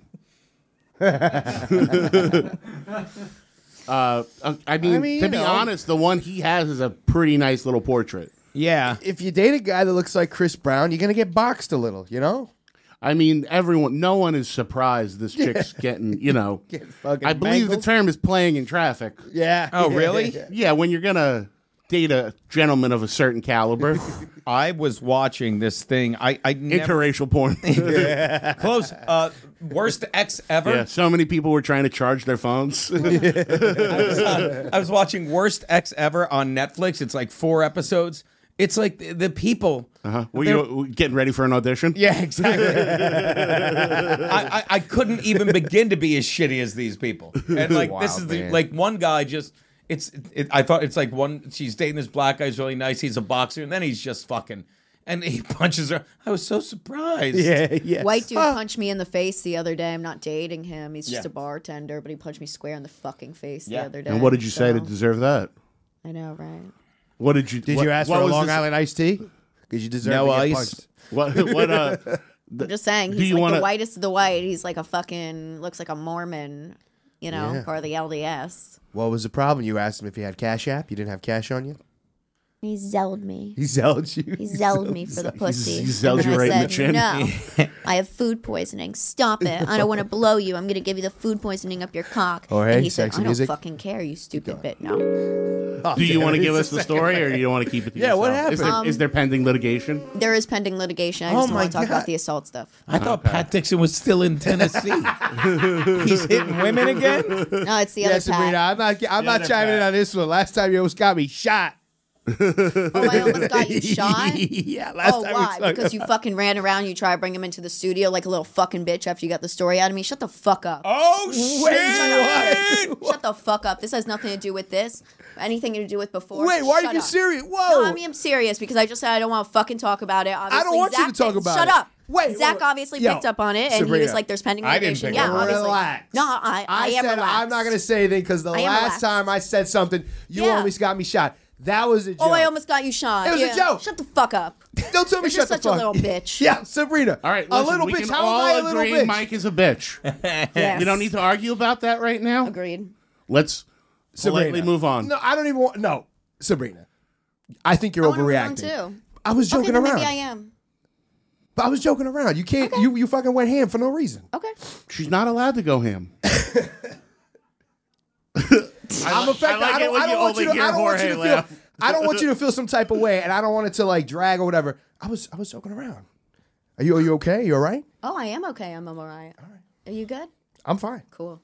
uh, I mean, I mean, to you be know. honest, the one he has is a pretty nice little portrait. Yeah. If you date a guy that looks like Chris Brown, you're gonna get boxed a little, you know? I mean, everyone, no one is surprised this chick's getting, you know. Get fucking I believe mangled. the term is playing in traffic. Yeah. Oh, Yeah, really? yeah, yeah. Yeah, when you're gonna date a gentleman of a certain caliber, I was watching this thing. I, I never... interracial porn. Close. Uh, worst ex ever? Yeah, so many people were trying to charge their phones. I, was, uh, I was watching Worst Ex Ever on Netflix. It's like four episodes. It's like the, the people. Uh-huh. Were you getting ready for an audition? Yeah, exactly. I, I, I couldn't even begin to be as shitty as these people. And like Wow, this is the man. like one guy just it's it, I thought it's like one she's dating this black guy, he's really nice, he's a boxer, and then he's just fucking and he punches her. I was so surprised. Yeah, yeah. White dude punched me in the face the other day. I'm not dating him. He's just Yeah. a bartender, but he punched me square in the fucking face Yeah. the other day. And what did you say to so- deserve that? I know, right? What did you? Did what, you ask what for a was Long this- Island iced tea? Because you deserve No to get ice. punched. What? What? Uh, I'm just saying, Do he's you like wanna- the whitest of the white. He's like a fucking looks like a Mormon, you know, Yeah. part of the L D S. What was the problem? You asked him if he had Cash App. You didn't have cash on you. He zelled me. He zelled you. He zelled me for the pussy. he zelled and then you I right in said, the chin. No, I have food poisoning. Stop it. I don't want to blow you. I'm going to give you the food poisoning up your cock. Oh, hey, and he said, sexy I don't music. fucking care, you stupid bit. No. Do you want to give us the story, or do you want to keep it to Yeah, yourself? what Is happened? there, Um, is there pending litigation? There is pending litigation. I Oh just don't my want to talk God. about the assault stuff. I thought Pat Dixon was still in Tennessee. He's hitting women again? No, it's the Yeah, other Sabrina, Pat. I'm not. I'm not other chiming in Pat. on this one. Last time you almost got me shot. Oh, I almost got you shot? yeah, last Oh, time why? we Because you fucking ran around. You tried to bring him into the studio like a little fucking bitch after you got the story out of me. Shut the fuck up. Oh, shit! Shut the fuck up. This has nothing to do with this. Anything to do with before. Wait, why are Shut you up. serious? Whoa! No, I mean, I'm serious because I just said I don't want to fucking talk about it. Obviously, don't want you Zach to talk picked- about Shut it. up. Wait, Zach wait, wait. obviously Yo, picked up on it, and he Sabrina, was like, "There's pending I didn't litigation." pick Yeah, up on it. obviously. Relax. No, I, I, I am said relaxed. I'm not going to say anything because the I am last relaxed. time I said something, you Yeah. almost got me shot. That was a joke. Oh, I almost got you shot. It was a Yeah. joke. Shut the fuck up. Don't tell me You're shut just the such fuck. a little bitch. Yeah, Sabrina. All right, a listen, little we bitch. can How all am I a little agree bitch? Mike is a bitch. Yes. You don't need to argue about that right now. Agreed. Let's politely Sabrina. move on. No, I don't even want. No, Sabrina. I think you're I wanna move on, overreacting. too. I was Okay, joking then around. maybe I am. But I was joking around. You can't. You you fucking went ham for no reason. Okay. She's not allowed to go ham. I'm affected. I like I it don't, when I you don't want only you to. hear I don't want you Jorge to feel. laugh. I don't want you to feel some type of way, and I don't want it to like drag or whatever. I was I was joking around. Are you are you okay? You all right? Oh, I am okay. I'm all right. All right. Are you good? I'm fine. Cool.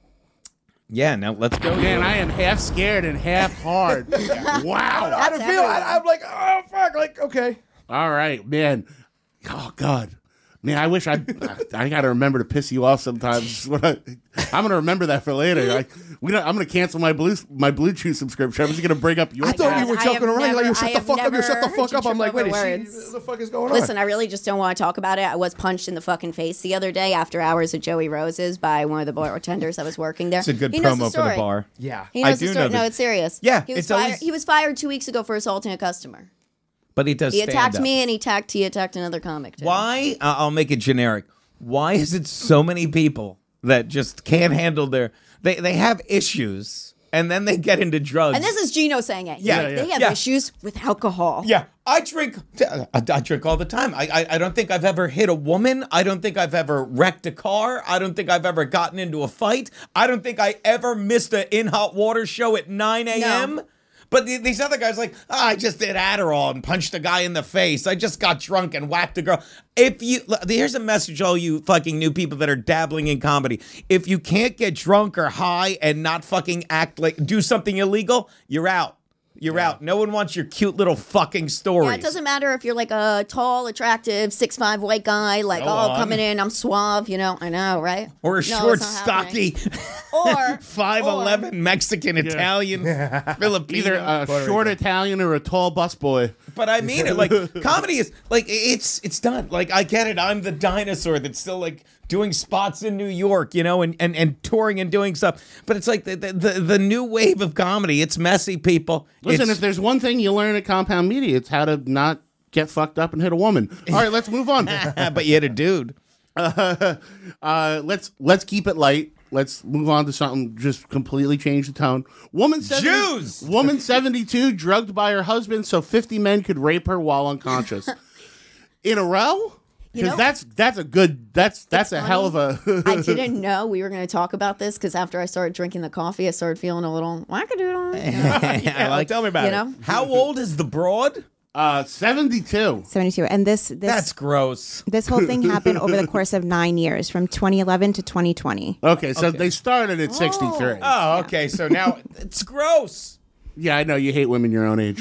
Yeah, now let's go. Man, I am half scared and half hard. Wow. I don't feel. I, I'm like, oh fuck. Like, okay. All right, man. Oh God, man. I wish I. I got to remember to piss you off sometimes. When I, I'm gonna remember that for later. Like, we don't, I'm gonna cancel my blue my Blue Chew subscription. I'm just gonna bring up your. I thought you were I joking have around. You're like, never- you shut I the have fuck up. You shut the never fuck heard up. you I'm like, trip wait, over is she, words. what the fuck is going on? Listen, I really just don't want to talk about it. I was punched in the fucking face the other day after hours with Joey Roses by one of the bartenders that was working there. It's a good He knows promo for the story. bar. Yeah. He knows I the do story. know No, that- it's serious. Yeah, he was it's fired. always- He was fired two weeks ago for assaulting a customer. But he does He stand attacked up. me and he attacked he attacked another comic too. Why? Uh, I'll make it generic. Why is it so many people that just can't handle their... They, they have issues, and then they get into drugs. And this is Gino saying it. He's Yeah, like, yeah, they have yeah. issues with alcohol. Yeah, I drink. I, I drink all the time. I, I I don't think I've ever hit a woman. I don't think I've ever wrecked a car. I don't think I've ever gotten into a fight. I don't think I ever missed an in hot water show at nine a.m. No. But the, these other guys like, oh, I just did Adderall and punched a guy in the face. I just got drunk and whacked a girl. If you here's a message, all you fucking new people that are dabbling in comedy. If you can't get drunk or high and not fucking act like do something illegal, you're out. You're out. No one wants your cute little fucking stories. Yeah, it doesn't matter if you're like a tall, attractive, six five white guy, like, Go oh, on. coming in, I'm suave, you know. I know, right? Or a No, short, it's not happening. stocky, Or five eleven Mexican, Italian, Filipino. Either a short Italian or a tall busboy. But I mean it. Like comedy is like it's it's done. Like I get it. I'm the dinosaur that's still like doing spots in New York, you know, and and, and touring and doing stuff. But it's like the the, the, the new wave of comedy. It's messy, people. Listen, It's- if there's one thing you learn at Compound Media, it's how to not get fucked up and hit a woman. All right, let's move on. but you hit a dude. Uh, uh, let's let's keep it light. Let's move on to something. Just completely change the tone. Woman seventy, Jews! Woman seventy-two drugged by her husband so fifty men could rape her while unconscious. In a row? You Because know- that's that's a good that's that's a funny. hell of a. I didn't know we were going to talk about this because after I started drinking the coffee, I started feeling a little wackadoodle. You know? I like. Tell me about You it. know? How old is the broad? Uh, seventy-two. seventy-two. And this this That's gross. this whole thing happened over the course of nine years, from twenty eleven to twenty twenty. Okay, so they started at sixty-three. Oh, okay. So now it's gross. Yeah, I know you hate women your own age.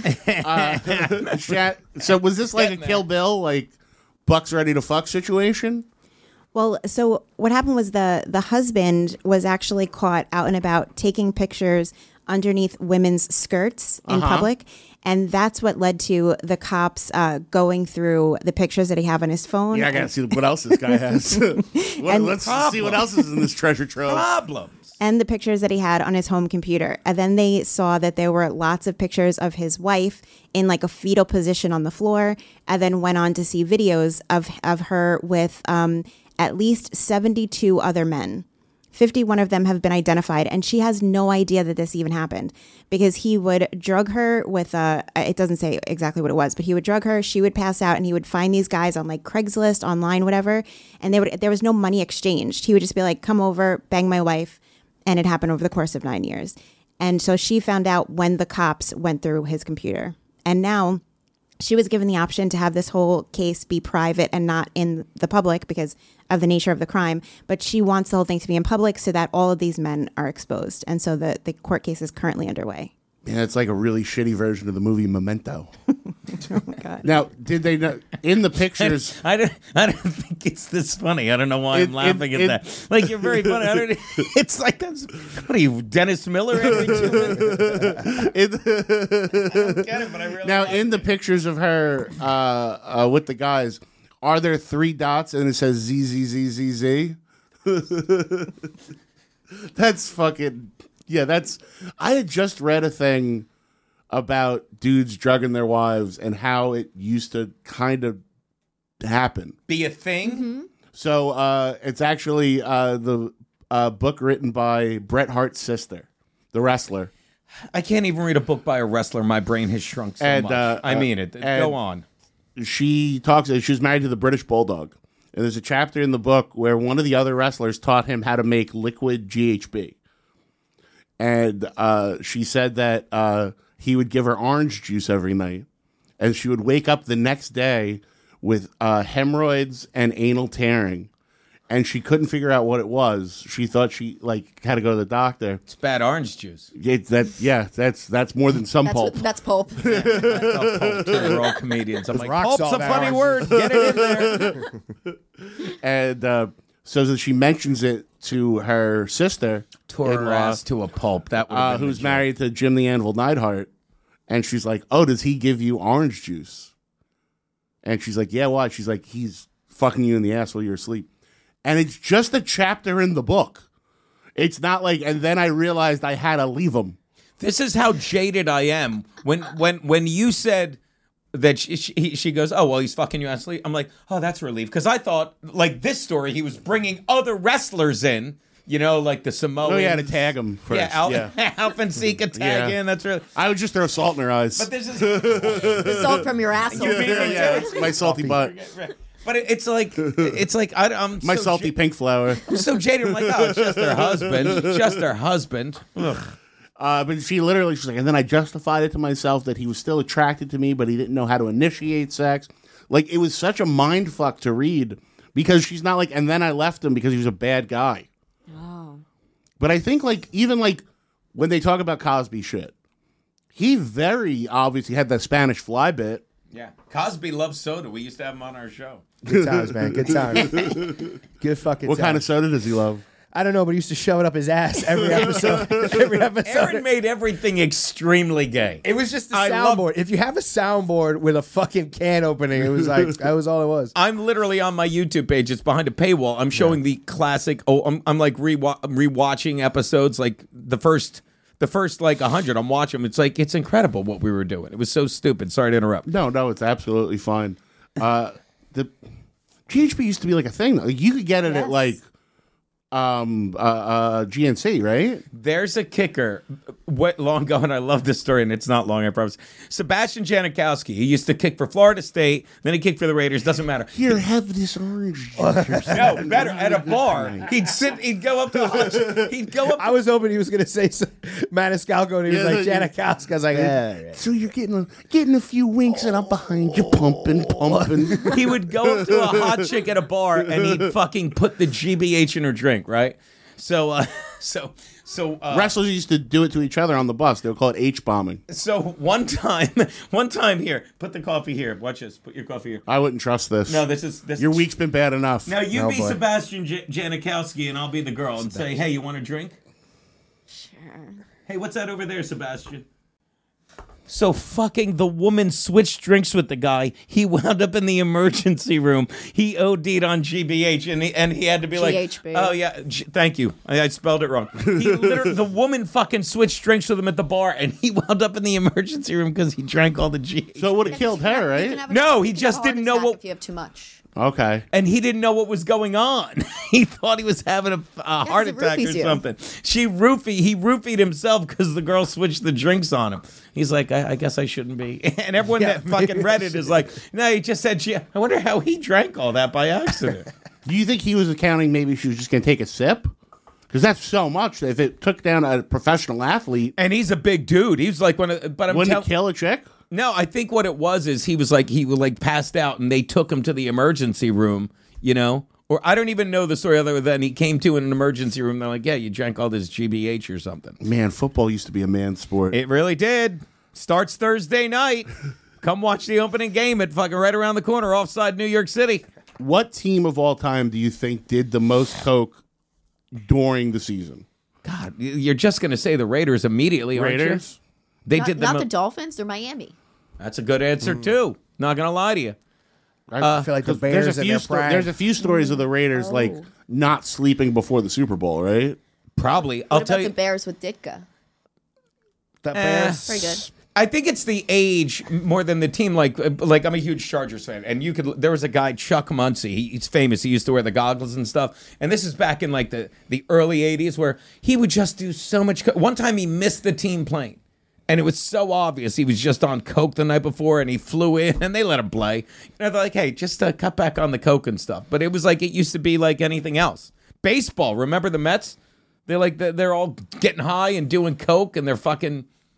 Uh, Shat- so was this like a Getting there. Kill Bill, like Buck's ready to fuck situation? Well, so what happened was the the husband was actually caught out and about taking pictures underneath women's skirts in Uh-huh. public, and that's what led to the cops uh, going through the pictures that he have on his phone. Yeah, I gotta see what else this guy has. What- And- let's see what else is in this treasure trove. Problems. and the pictures that he had on his home computer. And then they saw that there were lots of pictures of his wife in like a fetal position on the floor, and then went on to see videos of of her with um, at least seventy-two other men. fifty-one of them have been identified, and she has no idea that this even happened because he would drug her with a, it doesn't say exactly what it was, but he would drug her, she would pass out, and he would find these guys on like Craigslist, online, whatever, and they would, there was no money exchanged. He would just be like, come over, bang my wife, and it happened over the course of nine years. And so she found out when the cops went through his computer. And now she was given the option to have this whole case be private and not in the public because of the nature of the crime. But she wants the whole thing to be in public so that all of these men are exposed. And so the, the court case is currently underway. Yeah, it's like a really shitty version of the movie Memento. Oh, my God. Now, did they know in the pictures? I don't. I don't think it's this funny. I don't know why It- I'm laughing it- at it- that. Like you're very funny. I don't, it's like that's what are you, Dennis Miller? Every two minutes? in- I don't get it, but I really now, like in the it. pictures of her uh, uh, with the guys, are there three dots and it says Z Z Z Z Z? That's fucking yeah. That's I had just read a thing about dudes drugging their wives and how it used to kind of happen. be a thing. So uh, it's actually uh, the uh, book written by Bret Hart's sister, the wrestler. I can't even read a book by a wrestler. My brain has shrunk so And, much. uh, I uh, mean it. and- Go on. She talks. She was married to the British Bulldog, and there's a chapter in the book where one of the other wrestlers taught him how to make liquid G H B, and uh, she said that uh, he would give her orange juice every night, and she would wake up the next day with uh, hemorrhoids and anal tearing, and she couldn't figure out what it was. She thought she like had to go to the doctor. It's bad orange juice. It, that yeah, that's that's more than some That's pulp. what- that's pulp. Oh, pulp too. We're all comedians. I'm like, Rock pulp's salt a funny oranges. word. Get it in there. And uh, so that she mentions it to her sister, Tore her ass to a pulp. That would have uh, been the who's joke. married to Jim the Anvil Neidhart, and she's like, "Oh, does he give you orange juice?" And she's like, "Yeah, why?" She's like, "He's fucking you in the ass while you're asleep." And it's just a chapter in the book. It's not like, and then I realized I had to leave him. This is how jaded I am. When when when you said that she, she, she goes, oh, well, he's fucking you asleep. I'm like, oh, that's a relief. Because I thought, like this story, he was bringing other wrestlers in, you know, like the Samoans. Oh, yeah, to tag him first. Yeah, Al- Yeah. Alf and Sika tag Yeah. in. That's really. I would just throw salt in her eyes. But this is. The salt from your asshole. You beat me yeah, too? it's my salty butt. But it, it's like, it's like, I, I'm My so salty ja- pink flower. I'm so jaded. I'm like, oh, it's just her husband. Just her husband. Ugh. Uh, but she literally, she's like, and then I justified it to myself that he was still attracted to me, but he didn't know how to initiate sex. Like, it was such a mind fuck to read because she's not like, and then I left him because he was a bad guy. Oh. But I think, like, even like when they talk about Cosby shit, he very obviously had that Spanish fly bit. Yeah. Cosby loves soda. We used to have him on our show. Good times, man. Good times. Good fucking What times. kind of soda does he love? I don't know, but he used to shove it up his ass every episode. every episode. Aaron made everything extremely gay. It was just a I love- soundboard. If you have a soundboard with a fucking can opening, it was like that was all it was. I'm literally on my YouTube page. It's behind a paywall. I'm showing the classic. Oh, I'm, I'm like rewa- I'm rewatching episodes, like the first, the first like a hundred. I'm watching them. It's like it's incredible what we were doing. It was so stupid. Sorry to interrupt. No, no, it's absolutely fine. Uh, the G H B used to be like a thing. Though. You could get it Yes. at like um, uh, uh, G N C, right? There's a kicker. What long ago, and I love this story, and it's not long, I promise. Sebastian Janikowski. He used to kick for Florida State, then he kicked for the Raiders. Doesn't matter. Here, have this orange juice. No, better at a bar. He'd sit. He'd go up to. A, he'd go up. I was hoping he was going to say some- Maniscalco, and he was Yeah, like yeah. Janikowski. I was like, eh. So you're getting a, getting a few winks, and I'm behind you, pumping, pumping. He would go up to a hot chick at a bar and he'd fucking put the G B H in her drink, right? So, uh, so, so, uh, Wrestlers used to do it to each other on the bus. They would call it H bombing. so one time, one time here, put the coffee here. Watch this. Put your coffee here. I wouldn't trust this. No, this is this. Your week's been bad enough. Now you Oh, be boy. Sebastian J- Janikowski and I'll be the girl and say, hey, you want a drink? Sure. Hey, what's that over there, Sebastian? So fucking the woman switched drinks with the guy. He wound up in the emergency room. He O D'd on G B H, and he, and he had to be G H B. like, "Oh yeah, G- thank you. I, I spelled it wrong." He literally, the woman fucking switched drinks with him at the bar, and he wound up in the emergency room because he drank all the G H B. So it would have killed her, You can right? have a- No, you he can just have a heart didn't know attack what- if you have too much. Okay. And he didn't know what was going on. He thought he was having a, a heart it attack or roofies you. something. She roofie, he roofied himself because the girl switched the drinks on him. He's like, I, I guess I shouldn't be. And everyone Yeah, that fucking maybe read I it is like, no, he just said she. I wonder how he drank all that by accident. Do you think he was accounting maybe she was just going to take a sip? Because that's so much. If it took down a professional athlete, And he's a big dude. He's like one of. But I'm wouldn't telling. it kill a chick? No, I think what it was is he was like he was like passed out, and they took him to the emergency room. You know. Or I don't even know the story other than he came to an emergency room. They're like, yeah, you drank all this G B H or something. Man, football used to be a man's sport. It really did. Starts Thursday night. Come watch the opening game at fucking right around the corner, offside New York City. What team of all time do you think did the most coke during the season? God, you're just going to say the Raiders immediately, aren't you? Raiders? They not did the not mo- the Dolphins. They're Miami. That's a good answer too. Not going to lie to you. I feel like the 'Cause there's Bears a in few their sto- prime. there's a few stories of the Raiders like Oh. not sleeping before the Super Bowl, right? Probably. What I'll about tell the you. Bears with Ditka? the Eh. Bears. Very good. I think it's the age more than the team. Like, like I'm a huge Chargers fan, and you could. There was a guy, Chuck Muncie. He, he's famous. He used to wear the goggles and stuff. And this is back in like the the early eighties, where he would just do so much. Co- One time, he missed the team plane, and it was so obvious he was just on coke the night before, and he flew in, and they let him play. You know, they're like, hey, just uh, cut back on the coke and stuff. But it was like it used to be like anything else. Baseball. Remember the Mets? They're like they're all getting high and doing coke, and they're fucking.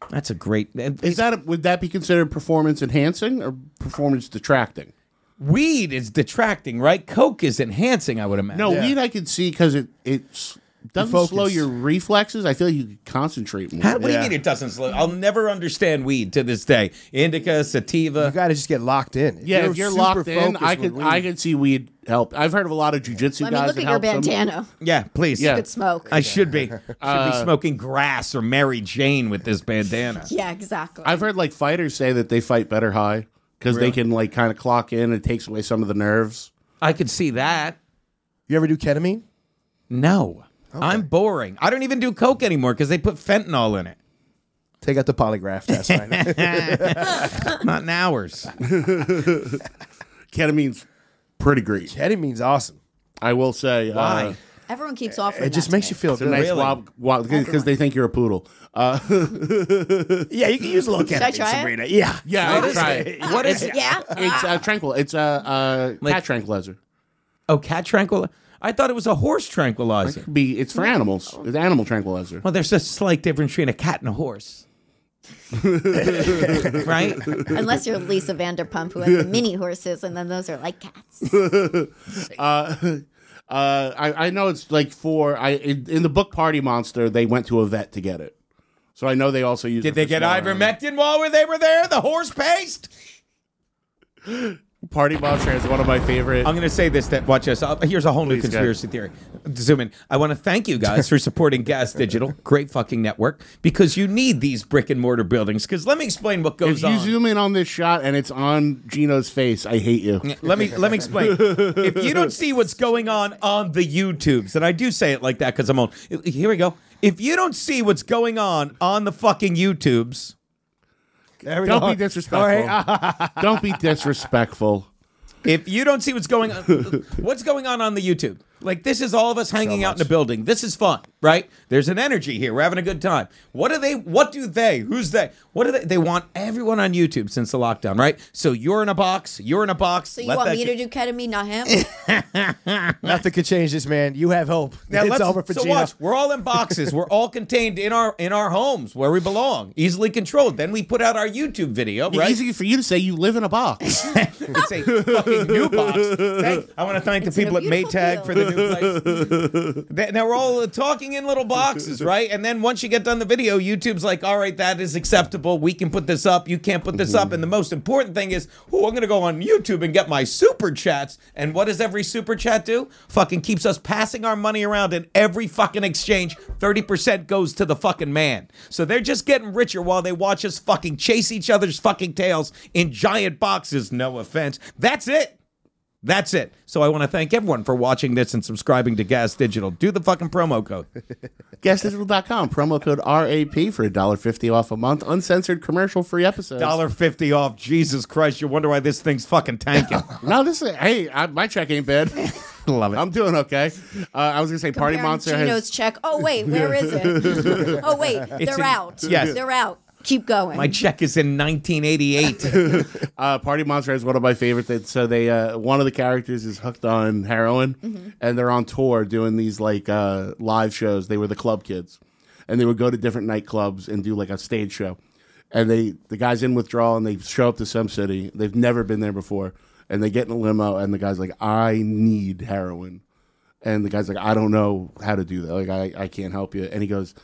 That's a great. Is that a, would that be considered performance enhancing or performance detracting? Weed is detracting, right? Coke is enhancing, I would imagine. No, weed I can see because it it's doesn't focus. slow your reflexes. I feel like you can concentrate more. How, what do Yeah. you mean it doesn't slow? I'll never understand weed to this day. Indica, sativa. You got to just get locked in. Yeah, if you're super locked in, focused I with could weed- I could see weed help. I've heard of a lot of jujitsu I mean, guys look that at your help them. bandana. Yeah, please. Yeah. You could smoke. I should be. Should Uh, be smoking grass or Mary Jane with this bandana. Yeah, exactly. I've heard like fighters say that they fight better high because Really? they can like kind of clock in and it takes away some of the nerves. I could see that. You ever do ketamine? No. I'm boring. I don't even do coke anymore because they put fentanyl in it. Take out the polygraph test right now. Not in ours. Ketamine's pretty great. Ketamine's awesome. I will say. Why? Uh, Everyone keeps offering It just that makes to you me. feel it's a good. nice Really? wob because they think you're a poodle. Uh, Yeah, you can use a little Should I ketamine, try it? Sabrina. Yeah. yeah, What I is try it? it. What is it? Yeah. It's uh, tranquil. It's a uh, uh, Like- cat tranquilizer. Oh, cat tranquilizer? I thought it was a horse tranquilizer. Be it's for animals. It's animal tranquilizer. Well, there's a slight difference between a cat and a horse. Right? Unless you're Lisa Vanderpump, who has the mini horses, and then those are like cats. uh, uh, I, I know it's like for I in, in the book Party Monster. They went to a vet to get it, so I know they also use. Did it they for get small animals. ivermectin while they were there? The horse paste? Party Monster is one of my favorite. I'm going to say this. That watch this. I'll, here's a whole new Please, conspiracy theory. Zoom in. I want to thank you guys for supporting Gas Digital. Great fucking network. Because you need these brick and mortar buildings. Because let me explain what goes If you on. zoom in on this shot and it's on Gino's face, I hate you. Let me let me explain. If you don't see what's going on on the YouTubes, and I do say it like that because I'm on. Here we go. If you don't see what's going on on the fucking YouTubes, There we Don't go. be disrespectful. Don't be disrespectful. if you don't see what's going on, what's going on on the YouTube? Like, this is all of us hanging out in a building. This is fun, right? There's an energy here. We're having a good time. What do they, what do they, who's they, what do they, they want everyone on YouTube since the lockdown, right? So you're in a box, you're in a box. So you let want that me get- to do ketamine, not him? Nothing could change this, man. You have hope. Now It's let's, over for so Gino. watch. We're all in boxes. We're all contained in our in our homes where we belong, easily controlled. Then we put out our YouTube video, right? Easy for you to say you live in a box. It's a fucking new box. Thank, I want to thank It's the in people a at beautiful Maytag field. for the new place. They- Now we're all talking in little boxes, right? And then once you get done the video, YouTube's like, all right, that is acceptable. We can put this up. You can't put this up. And the most important thing is, oh, I'm going to go on YouTube and get my super chats. And what does every super chat do? Fucking keeps us passing our money around in every fucking exchange. thirty percent goes to the fucking man. So they're just getting richer while they watch us fucking chase each other's fucking tails in giant boxes. No offense. That's it. That's it. So I want to thank everyone for watching this and subscribing to Gas Digital. Do the fucking promo code. gas digital dot com, promo code R A P for one dollar fifty off a month, uncensored commercial-free episodes. one dollar fifty off. Jesus Christ, you wonder why this thing's fucking tanking. No, this is, hey, I, my check ain't bad. Love it. I'm doing okay. Uh, I was going to say Party Comparing Monster Gino's has... check. Oh, wait, where is it? Oh, wait, It's they're in- out. yes. They're out. Keep going. My check is in nineteen eighty-eight. Uh, Party Monster is one of my favorite. That, so they, uh, one of the characters is hooked on heroin, Mm-hmm. and they're on tour doing these like uh, live shows. They were the club kids, and they would go to different nightclubs and do like a stage show. And they, the guy's in withdrawal, and they show up to some city. They've never been there before, and they get in a limo, and the guy's like, "I need heroin," and the guy's like, "I don't know how to do that. Like, I, I can't help you." And he goes,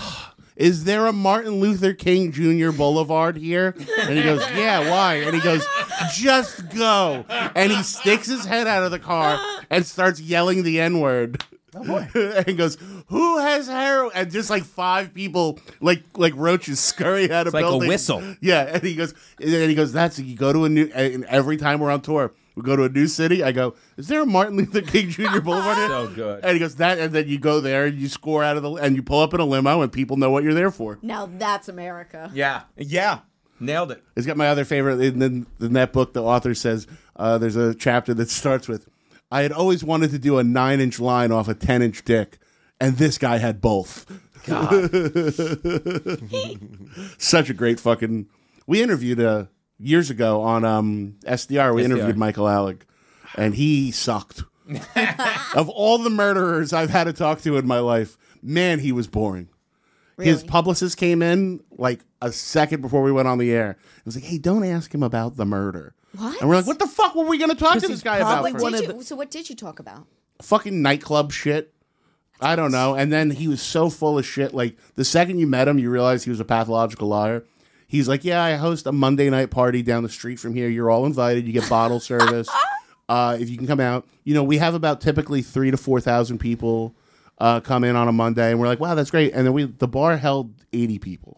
"Is there a Martin Luther King Junior Boulevard here?" And he goes, "Yeah, why?" And he goes, "Just go." And he sticks his head out of the car and starts yelling the N-word. Oh boy. And he goes, "Who has heroin?" And just like five people, like like roaches, scurry out of It's like a buildings. whistle. Yeah, and he goes, and he goes, "That's you go to a new." And every time we're on tour, we go to a new city. I go, "Is there a Martin Luther King Junior Boulevard here?" So good. And he goes, "That," and then you go there and you score out of the, and you pull up in a limo, and people know what you're there for. Now that's America. Yeah. Yeah. Nailed it. It's got my other favorite. In, in, in that book, the author says uh, there's a chapter that starts with, "I had always wanted to do a nine-inch line off a ten-inch dick, and this guy had both." God. Such a great fucking. We interviewed uh, years ago on um, S D R. We S D R. interviewed Michael Alec, and he sucked. Of all the murderers I've had to talk to in my life, man, he was boring. His Really? publicist came in like a second before we went on the air. It was like, hey, don't ask him about the murder. What? And we're like, what the fuck were we going to talk to this guy about? What for? did you, so what did you talk about? Fucking nightclub shit. I don't know. And then he was so full of shit. Like, the second you met him, you realize he was a pathological liar. He's like, yeah, I host a Monday night party down the street from here. You're all invited. You get bottle service. Uh, if you can come out. You know, we have about typically three to four thousand people uh, come in on a Monday. And we're like, wow, that's great. And then we the bar held eighty people.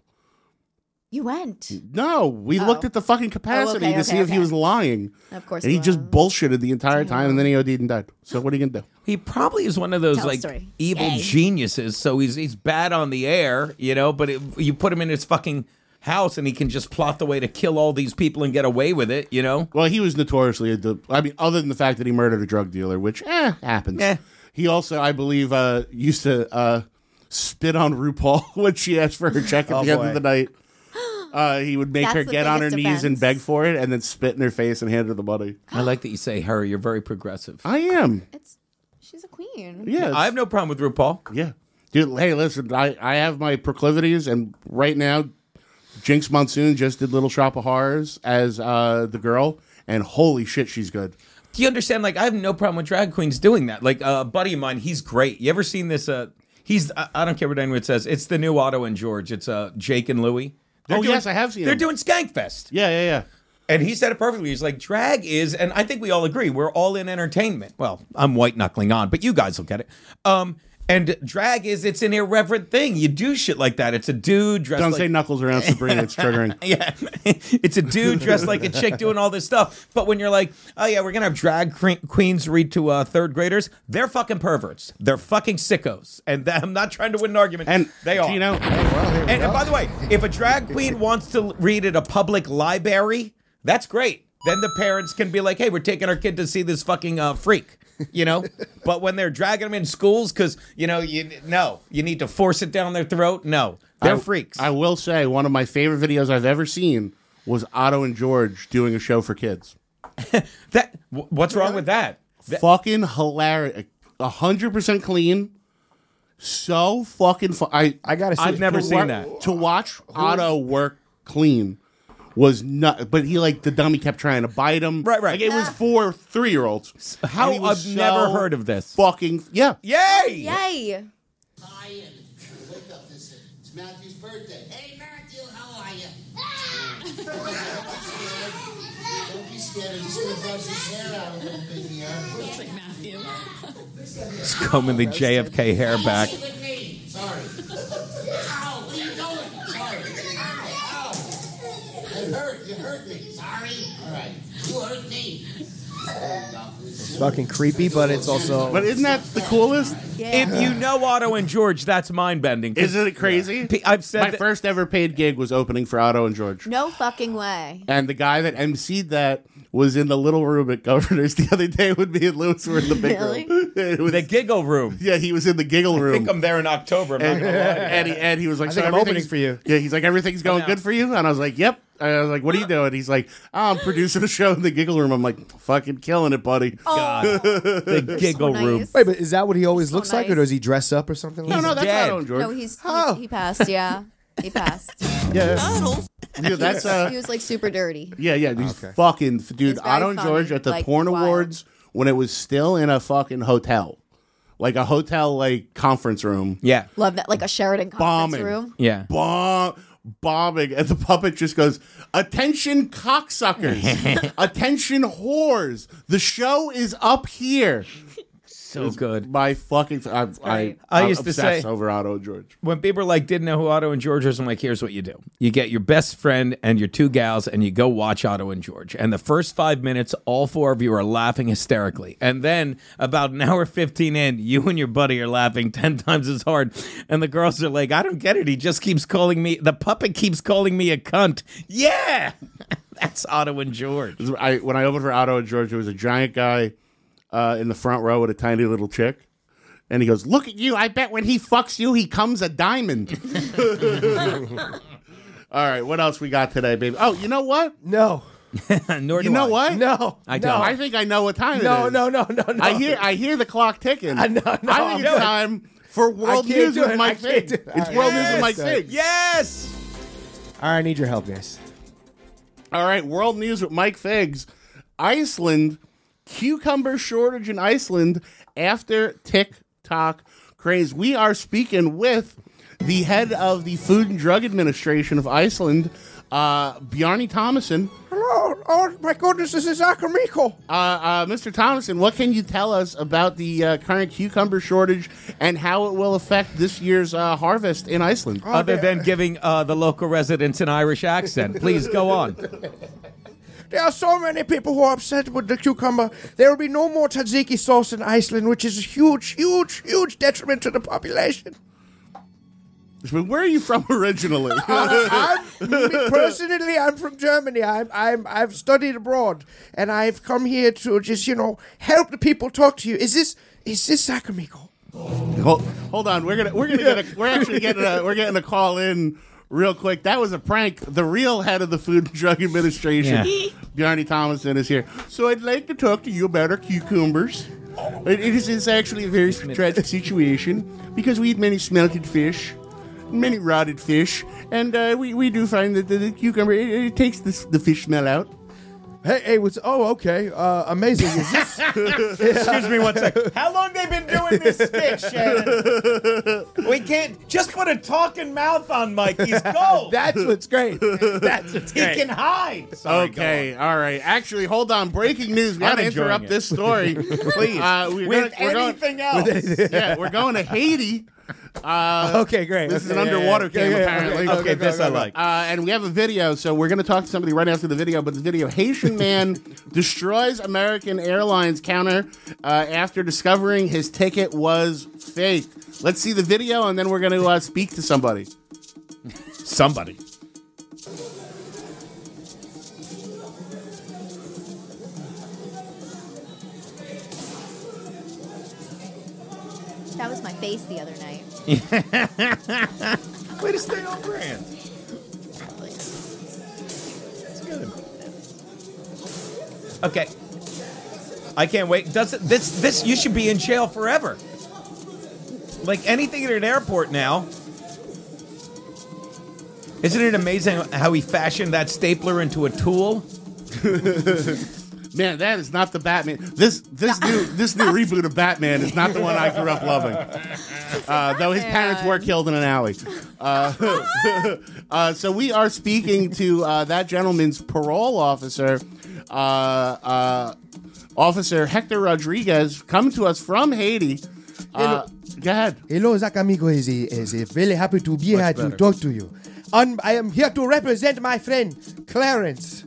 You went. No, we Oh. looked at the fucking capacity Oh, okay, to okay, see if he okay. was lying. Of course And he he just was. bullshitted the entire time, and then he O D'd and died. So what are you going to do? He probably is one of those Tell a like story. evil Yay. geniuses. So he's he's bad on the air, you know. But it, you put him in his fucking house, and he can just plot the way to kill all these people and get away with it, you know. Well, he was notoriously a. De- I mean, other than the fact that he murdered a drug dealer, which eh happens. Eh. He also, I believe, uh, used to uh, spit on RuPaul when she asked for her check at Oh, the end boy. of the night. Uh, he would make That's her the get on her biggest knees and offense. beg for it, and then spit in her face and hand her the money. I like that you say her. You're very progressive. I am. It's she's a queen. Yeah, I have no problem with RuPaul. Yeah. Dude, hey, listen, I, I have my proclivities, and right now, Jinx Monsoon just did Little Shop of Horrors as uh, the girl, and holy shit, she's good. Do you understand? Like, I have no problem with drag queens doing that. Like, uh, a buddy of mine, he's great. You ever seen this? Uh, he's, I, I don't care what anyone says. It's the new Otto and George. It's uh, Jake and Louie. They're Oh, doing- yes, I have seen They're them. doing Skankfest. Yeah, yeah, yeah. And he said it perfectly. He's like, drag is, and I think we all agree, we're all in entertainment. Well, I'm white knuckling on, but you guys will get it. Um, and drag is, it's an irreverent thing. You do shit like that. It's a dude dressed Don't like... say knuckles around Sabrina. It's triggering. Yeah, it's a dude dressed like a chick doing all this stuff. But when you're like, oh yeah, we're gonna have drag cre- queens read to uh, third graders, they're fucking perverts. They're fucking sickos. And th- I'm not trying to win an argument. And they are. You know, and, and by the way, if a drag queen wants to read at a public library, that's great. Then the parents can be like, hey, we're taking our kid to see this fucking uh, freak. You know, but when they're dragging them in schools because you know you no you need to force it down their throat. No, they're I, freaks. I will say one of my favorite videos I've ever seen was Otto and George doing a show for kids. That wh- what's wrong with that? That- Fucking hilarious. A hundred percent clean. So fucking fun. I I gotta say, I've never to seen wa- that. To watch Otto work clean was not, but he like the dummy kept trying to bite him. Right, right. Like it was for three year olds. How I've never heard of this. Fucking yeah. Yay! Yay! Hi, Ian. Wake up. This it's Matthew's birthday. Hey, Matthew, how are you? Don't be scared. I'm just gonna brush his hair out a little bit here. Looks like Matthew. It's combing the J F K hair back. With me. Sorry. Ow! What are you doing? Sorry. Ow! Ow! It hurt. You hurt me. Sorry. All right. You hurt me. It's fucking creepy, but it's also. But isn't that the coolest? If you know Otto and George, that's mind bending. Isn't it crazy? I've said My that- first ever paid gig was opening for Otto and George. No fucking way. And the guy that emceed that was in the little room at Governor's the other day when me and Lewis were in the big Really? room. It was- the giggle room. yeah, he was in the giggle I room. think I'm there in October. I'm not and, gonna lie. and, he, and he was like, I so think I'm everything's- opening for you. Yeah, he's like, everything's going out. good for you? And I was like, yep. And I was like, what are you doing? He's like, oh, I'm producing a show in the giggle room. I'm like, fucking killing it, buddy. Oh, The giggle so room. nice. Wait, but is that what he always So looks like, or nice. does he dress up or something? No, like no, that? that's dead. Otto and George. No, he's, Oh. he's he passed. Yeah, he passed. Yeah. Yeah, that's uh, He was like super dirty. yeah, yeah. He's Okay. fucking dude. It's very Otto and funny, George at the like, Porn wild. Awards when it was still in a fucking hotel, like a hotel like conference room. Yeah. Love that, like a Sheridan conference Bombing. room. Yeah. Bomb, bombing, and the puppet just goes, "Attention, cocksuckers! Attention, whores! The show is up here." So good. My fucking, I, I, I I'm used to obsessed say- over Otto and George. When people like didn't know who Otto and George was, I'm like, here's what you do. You get your best friend and your two gals and you go watch Otto and George. And the first five minutes, all four of you are laughing hysterically. And then about an hour fifteen in, you and your buddy are laughing ten times as hard. And the girls are like, I don't get it. He just keeps calling me, the puppet keeps calling me a cunt. Yeah! That's Otto and George. I, when I opened for Otto and George, there was a giant guy uh, in the front row with a tiny little chick. And he goes, look at you. I bet when he fucks you, he comes a diamond. All right, what else we got today, baby? Oh, you know what? No. Nor do You know I. what? No, I no. don't. I think I know what time No, it is. no, no, no, no. I hear I hear the clock ticking. I know, no, I think I'm it's doing- time for World I can't News do with it. Mike I can't Figs. do it. It's All World right. News with Mike Yes. Figs. Yes. All right, I need your help, guys. All right, World News with Mike Figs. Iceland, cucumber shortage in Iceland after TikTok craze. We are speaking with the head of the Food and Drug Administration of Iceland, uh, Bjarni Thomason. Hello. Oh, my goodness, this is Akamiko. Uh, uh, Mister Thomason, what can you tell us about the uh, current cucumber shortage and how it will affect this year's uh, harvest in Iceland? Other than giving uh, the local residents an Irish accent. Please go on. There are so many people who are upset with the cucumber. There will be no more tzatziki sauce in Iceland, which is a huge, huge, huge detriment to the population. But where are you from originally? Uh, I'm, me personally, I'm from Germany. I'm, I'm, I've studied abroad, and I've come here to just, you know, help the people talk to you. Is this, is this Sakamiko? Hold, hold on, we're gonna, we're gonna get, a, we're actually getting, a, we're getting a call in real quick. That was a prank. The real head of the Food and Drug Administration, Yeah. Bjarni Thomason, is here. So I'd like to talk to you about our cucumbers. It, it is it's actually a very tragic situation because we eat many smelted fish. Many rotted fish, and uh, we, we do find that the, the cucumber it, it takes the, the fish smell out. Hey, hey, what's? Oh, okay, uh, amazing. Is this? Excuse me one second. How long they been doing this skit, Shannon? We can't just put a talking mouth on Mike. He's gold. That's what's great. That's what's he great. can hide. Sorry, Okay, all right. Actually, hold on. Breaking news. We I'm got to enjoying interrupt it. this story. Please. Uh, we're With gonna, we're anything going, else. Yeah, we're going to Haiti. Uh, Okay, great. This is Okay, an yeah, underwater yeah, cam, yeah, yeah, apparently. okay, Okay, go, this go, I go. like. Uh, and we have a video, so we're going to talk to somebody right after the video. But the video, Haitian man destroys American Airlines counter uh, after discovering his ticket was fake. Let's see the video, and then we're going to uh, speak to somebody. Somebody. That was my face the other night. Way to stay on brand. It's good. Okay. I can't wait. Does it, this this you should be in jail forever. Like anything at an airport now. Isn't it amazing how he fashioned that stapler into a tool? Man, that is not the Batman. This this new this new reboot of Batman is not the one I grew up loving. Uh, though his parents were killed in an alley. Uh, uh, so we are speaking to uh, that gentleman's parole officer, uh, uh, Officer Hector Rodriguez, coming to us from Haiti. Uh, go ahead. Hello, Zakamigo is is very happy to be here to better. talk to you. Um, I am here to represent my friend Clarence.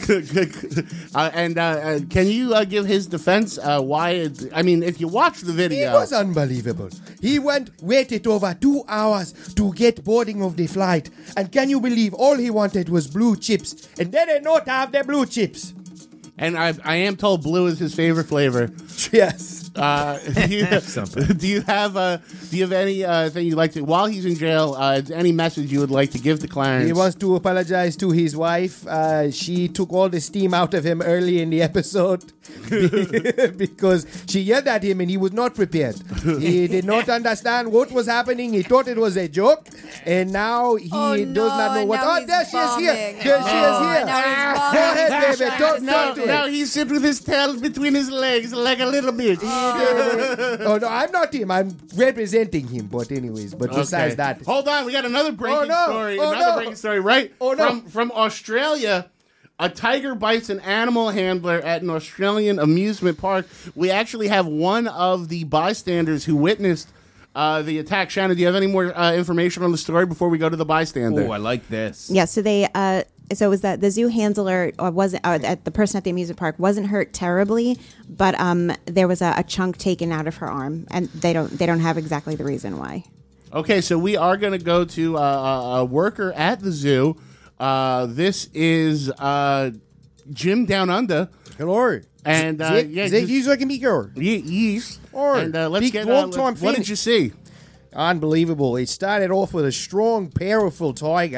uh, and uh, uh, can you uh, give his defense uh, why? It, I mean, if you watch the It video, was unbelievable. He went, waited over two hours to get boarding of the flight. And can you believe all he wanted was blue chips? And they did not have the blue chips. and I, I am told blue is his favorite flavor. Yes. Uh, do, you, do you have uh, do you have any uh, thing you'd like to while he's in jail? Uh, any message you would like to give to Clarence? He wants to apologize to his wife. Uh, she took all the steam out of him early in the episode because she yelled at him and he was not prepared. He did not understand what was happening. He thought it was a joke, and now he Oh, does no, not know what. now Oh, he's there she is here. bombing. There she is Oh, here. now he's Go bombing. ahead, baby. Talk, no, talk to no, it. he sits with his tail between his legs like a little bitch. Oh no, I'm not him. I'm representing him. But anyways, but besides Okay. that, Hold on, we got another breaking Oh, no. story. Oh, another no. breaking story, right? Oh, no. From from Australia. A tiger bites an animal handler at an Australian amusement park. We actually have one of the bystanders who witnessed uh, the attack. Shannon, do you have any more uh, information on the story before we go to the bystander? Oh, I like this. Yeah, so they uh so it was that the zoo handler or wasn't uh, at the person at the amusement park wasn't hurt terribly, but um there was a, a chunk taken out of her arm, and they don't they don't have exactly the reason why. Okay, so we are going to go to uh, a, a worker at the zoo. Uh, this is uh, Jim Down Under. hello. And uh, Ze- yeah, ze- just- he's looking me girl. Ye- Yes. Or And uh, let's big get uh, long-time What did finish. you see? Unbelievable. It started off with a strong, powerful tiger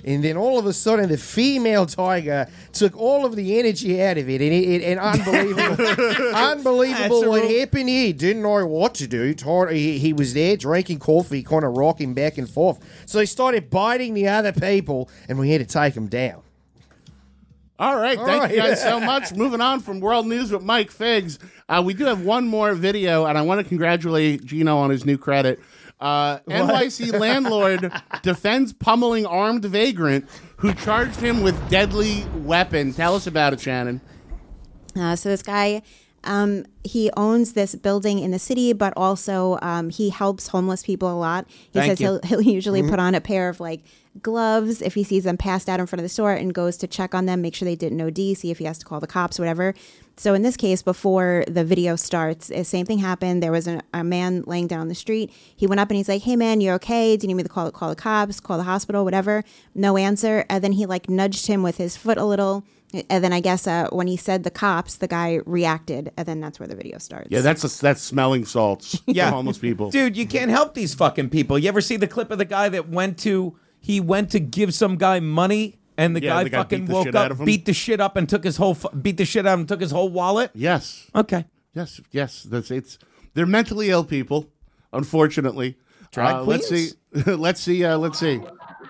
And then all of a sudden, the female tiger took all of the energy out of it. And, it, it, and unbelievable, unbelievable what happened here. Didn't know what to do. Told- He, he was there drinking coffee, kind of rocking back and forth. So he started biting the other people, and we had to take him down. All right, All thank right. you guys so much. Moving on from World News with Mike Figs. Uh, we do have one more video, and I want to congratulate Gino on his new credit. Uh, N Y C landlord defends pummeling armed vagrant who charged him with deadly weapon. Tell us about it, Shannon. Uh, so this guy, um, he owns this building in the city, but also um, he helps homeless people a lot. He Thank says you. he'll, he'll usually Mhm. put on a pair of like gloves if he sees them passed out in front of the store and goes to check on them, make sure they didn't O D, see if he has to call the cops, whatever. So in this case, before the video starts, the same thing happened. There was an, a man laying down on the street. He went up and he's like, "Hey man, you okay? Do you need me to call call the cops, call the hospital, whatever?" No answer. And then he like nudged him with his foot a little. And then I guess uh, when he said the cops, the guy reacted, and then that's where the video starts. Yeah, that's a, that's smelling salts Yeah. for homeless people. Dude, you can't help these fucking people. You ever see the clip of the guy that went to he went to give some guy money and the Yeah, guy the guy fucking beat the woke shit out up, of him? beat the shit up and took his whole fu- beat the shit out of him and took his whole wallet? Yes. Okay. Yes, yes. That's it's. They're mentally ill people, unfortunately. Drag Uh, let's see. queens? let's see. Uh, let's see.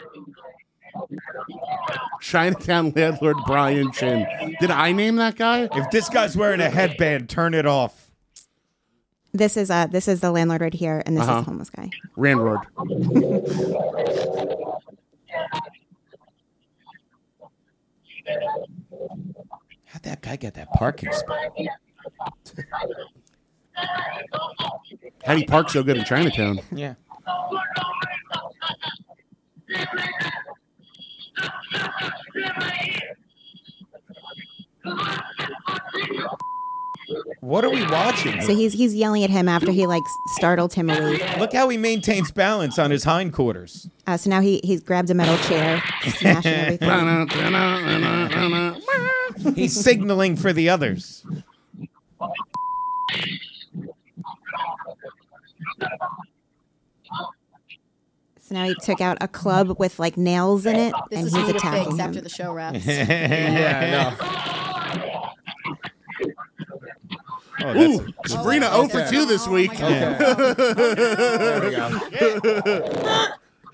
Chinatown landlord Brian Chin. Did I name that guy? If this guy's wearing a headband, turn it off. This is uh this is the landlord right here, and this Uh-huh. is the homeless guy. Landlord. How'd that guy get that parking spot? How do you park so good in Chinatown? Yeah. What are we watching? So he's he's yelling at him after he like startled him awake. Look how he maintains balance on his hindquarters. Uh, so now he he's grabbed a metal chair, smashing everything. He's signaling for the others. So now he took out a club with like nails in it, This and is he's me to attacking fix him. after the show wraps. Yeah, Oh, Ooh, Sabrina Oh, zero for okay. two this week. Oh, my God. There we go.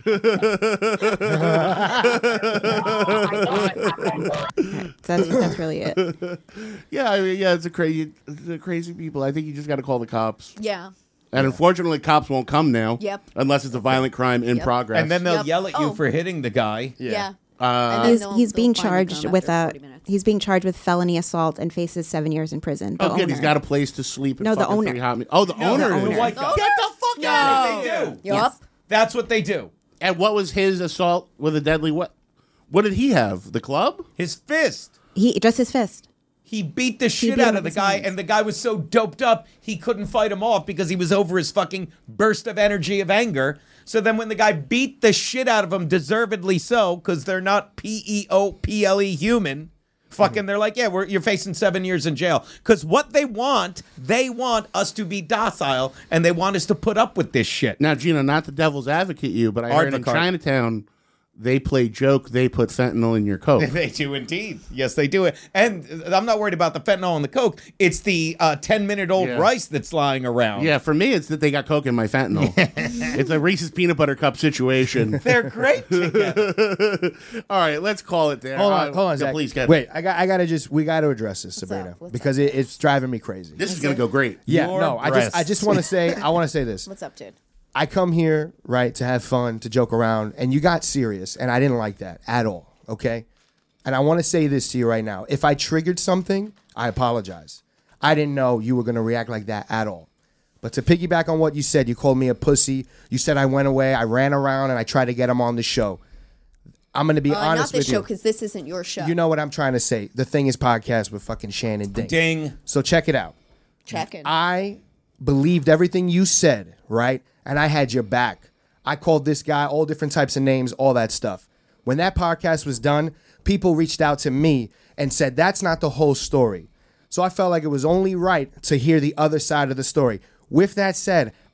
That's that's really it. Yeah, I mean, yeah, it's a crazy, it's a crazy people. I think you just got to call the cops. Yeah. And unfortunately, cops won't come now. Yep. Unless it's a violent crime in Yep. progress. And then they'll Yep. yell at you Oh. for hitting the guy. Yeah. Uh, then He's, they'll- he's they'll being finally charged come with after a forty minutes. he's being charged with felony assault and faces seven years in prison. The oh, good. owner. He's got a place to sleep. At No, the fucking owner. Three Hot Me- Oh, the No, owner. the is. owner. White guy. Get the fuck No. out of That's here. what they do. Yup. That's what they do. And what was his assault with a deadly what? What did he have? The club? His fist. He just his fist. He beat the shit beat him out of with the his guy, hands. and the guy was so doped up he couldn't fight him off because he was over his fucking burst of energy of anger. So then when the guy beat the shit out of him, deservedly so, because they're not P E O P L E human, fucking they're like, yeah, we're, you're facing seven years in jail. Because what they want, they want us to be docile, and they want us to put up with this shit. Now, Gina, not the devil's advocate you, but I heard in Advocate. Chinatown, they play joke, they put fentanyl in your coke. They do indeed. Yes, they do it. And I'm not worried about the fentanyl and the coke. It's the uh, ten-minute-old Yeah. rice that's lying around. Yeah, for me, it's that they got coke in my fentanyl. It's a Reese's peanut butter cup situation. They're great together. All right, let's call it there. Hold on, Uh, hold on, yeah, Zach. Please get Wait, I got, I got to just, we got to address this, What's Sabrina, up? What's because it, it's driving me crazy. This is going to go great. yeah, Your no, I just, I breasts. just want to say, I want to say this. What's up, dude? I come here, right, to have fun, to joke around, and you got serious, and I didn't like that at all, okay? And I want to say this to you right now. If I triggered something, I apologize. I didn't know you were going to react like that at all. But to piggyback on what you said, you called me a pussy. You said I went away, I ran around, and I tried to get him on the show. I'm going to be Uh, not honest this with show you. because this isn't your show. You know what I'm trying to say. The Thing is podcast with fucking Shannon Ding. Ding. So check it out. Checking. I believed everything you said, right? And I had your back. I called this guy all different types of names, all that stuff. When that podcast was done, people reached out to me and said, that's not the whole story. So I felt like it was only right to hear the other side of the story. With that said,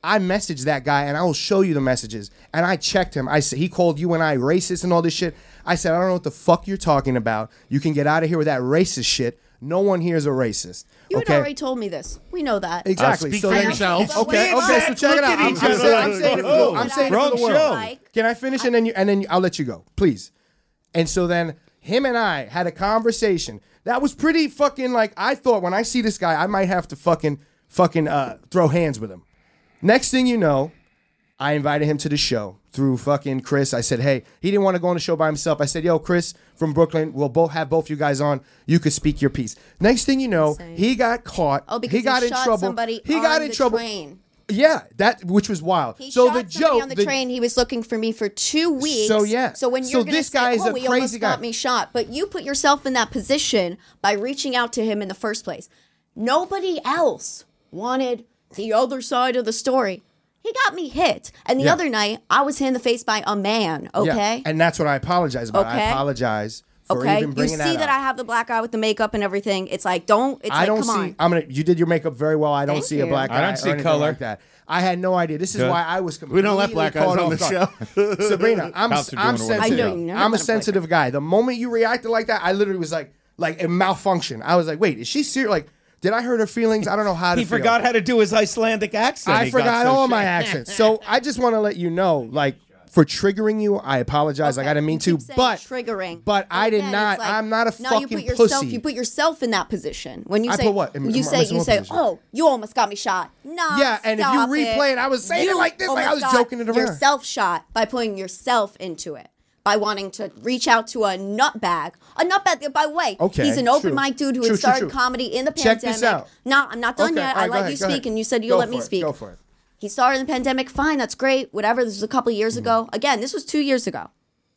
I messaged that guy, and I will show you the messages. And I checked him. I said he called you and I racist and all this shit. I said, I don't know what the fuck you're talking about. You can get out of here with that racist shit. No one here is a racist. You okay? had already told me this. We know that. Exactly. Uh, speak so for then, yourself. Okay, okay, so check it out. I'm, I'm, saying, I'm saying it for the, I'm saying it for the world. Can I finish and then you, and then you, I'll let you go, please. And so then him and I had a conversation that was pretty fucking like I thought when I see this guy I might have to fucking fucking uh, throw hands with him. Next thing you know, I invited him to the show through fucking Chris. I said, hey, he didn't want to go on the show by himself. I said, yo, Chris from Brooklyn, we'll both have both you guys on. You could speak your piece. Next thing you know, Insane. he got caught. Oh, because he got he in shot trouble. somebody he on got in the trouble. Train. Yeah, that which was wild. He so shot the somebody joke on the, the train. He was looking for me for two weeks. So yeah. So when So you're gonna this say, guy is "Oh, a he crazy almost guy." got me shot," but you put yourself in that position by reaching out to him in the first place. Nobody else wanted the other side of the story. He got me hit, and the Yeah. other night I was hit in the face by a man. Okay, Yeah. And that's what I apologize about. Okay. I apologize for okay. even You bringing see that, that, up. I have the black eye with the makeup and everything. It's like don't. It's I like don't come see. on. I'm gonna. You did your makeup very well. I don't Thank see a you. black I eye. don't or see anything color. like that. I had no idea. This is Good. why I was completely We don't let black caught eyes on off the guard. show. Sabrina, I'm Cops are doing I'm a work sensitive. I know you never I'm a let 'em sensitive guy. The moment you reacted like that, I literally was like, like it malfunctioned. I was like, wait, is she serious? Like, did I hurt her feelings? I don't know how to. He feel. forgot how to do his Icelandic accent. I He got forgot so all sh- my accents. So I just want to let you know, like, for triggering you, I apologize. Like I didn't mean You to, keep saying but triggering. but I did Again, not. it's like, I'm not a now fucking you put yourself, pussy. You put yourself in that position when you I say put what? In- you in- say in you what say, position? "Oh, you almost got me shot." No, Yeah, and if you stop replay it, I was saying it You like this, like I almost was got joking it around. Yourself shot by putting yourself into it. By wanting to reach out to a nutbag. A nutbag, by the way, Okay, he's an open true. mic dude who True, had true, started true. comedy in the Check pandemic. this out. No, I'm not done Okay, yet. all right, I go let ahead, you go speak, ahead. and you said you'll Go let me for it, speak. Go for it. He started in the pandemic. Fine, that's great. Whatever. This was a couple years ago. Again, this was two years ago.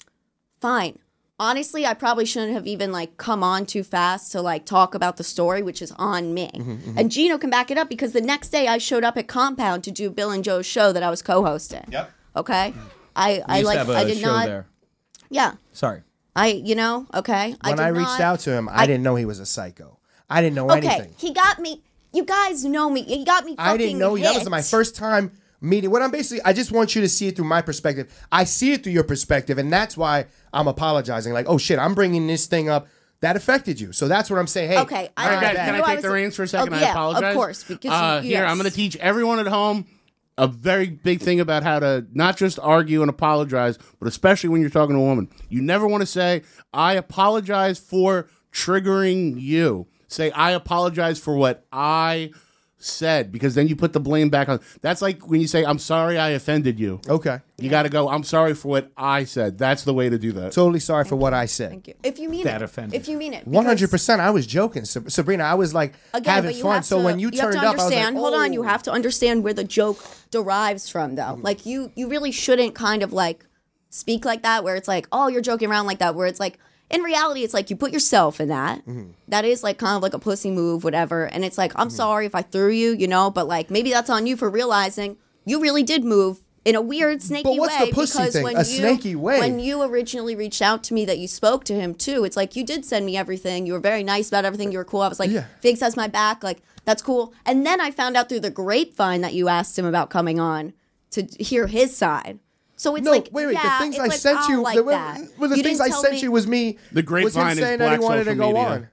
Fine. Honestly, I probably shouldn't have even like come on too fast to like talk about the story, which is on me. Mm-hmm, And Gino can back it up because the next day I showed up at Compound to do Bill and Joe's show that I was co-hosting. Yep. Okay. I We I used like to have a I did show not. there. Yeah. Sorry. I you know okay. I When did I reached not- out to him, I, I- didn't know he was a psycho. I didn't know Okay, anything. he got me. You guys know me. He got me. Fucking I didn't know hit. that was my first time meeting. What I'm basically, I just want you to see it through my perspective. I see it through your perspective, and that's why I'm apologizing. Like, oh shit, I'm bringing this thing up that affected you. So that's what I'm saying. Hey, Okay, I- my All right, guys, bad. can You I take was- the reins for a second? Oh, I yeah, of apologize. course, because uh, you- here yes. I'm going to teach everyone at home a very big thing about how to not just argue and apologize, but especially when you're talking to a woman. You never want to say, "I apologize for triggering you." Say, "I apologize for what I said," because then you put the blame back on. That's like when you say, "I'm sorry I offended you." Okay. You got to go, "I'm sorry for what I said." That's the way to do that. Totally sorry for what I said. Thank you. If you mean That it. offended. If you mean it. One hundred because- percent. I was joking, Sab- Sabrina. I was like Again, having but you fun. have So to, when you, have turned to up, I was like, understand. Hold on, you oh. have to understand where the joke derives from, though. Mm. Like you, you really shouldn't kind of like speak like that, where it's like, oh, you're joking around like that. Where it's like, in reality, it's like you put yourself in that. Mm-hmm. That is like kind of like a pussy move, whatever. And it's like, I'm sorry if I threw you, you know, but like maybe that's on you for realizing you really did move in a weird snaky But what's the way. pussy because thing? when A you, snaky way? When you originally reached out to me, that you spoke to him too. It's like you did send me everything. You were very nice about everything. You were cool. I was like, Yeah. Figs has my back. Like that's cool. And then I found out through the grapevine that you asked him about coming on to hear his side. So it's No, like, wait, wait. yeah, the things it's I like, sent I you, don't like the, that. well, the You things didn't I tell sent me- you was me. The was him grapevine is saying that he black wanted to social go media. on.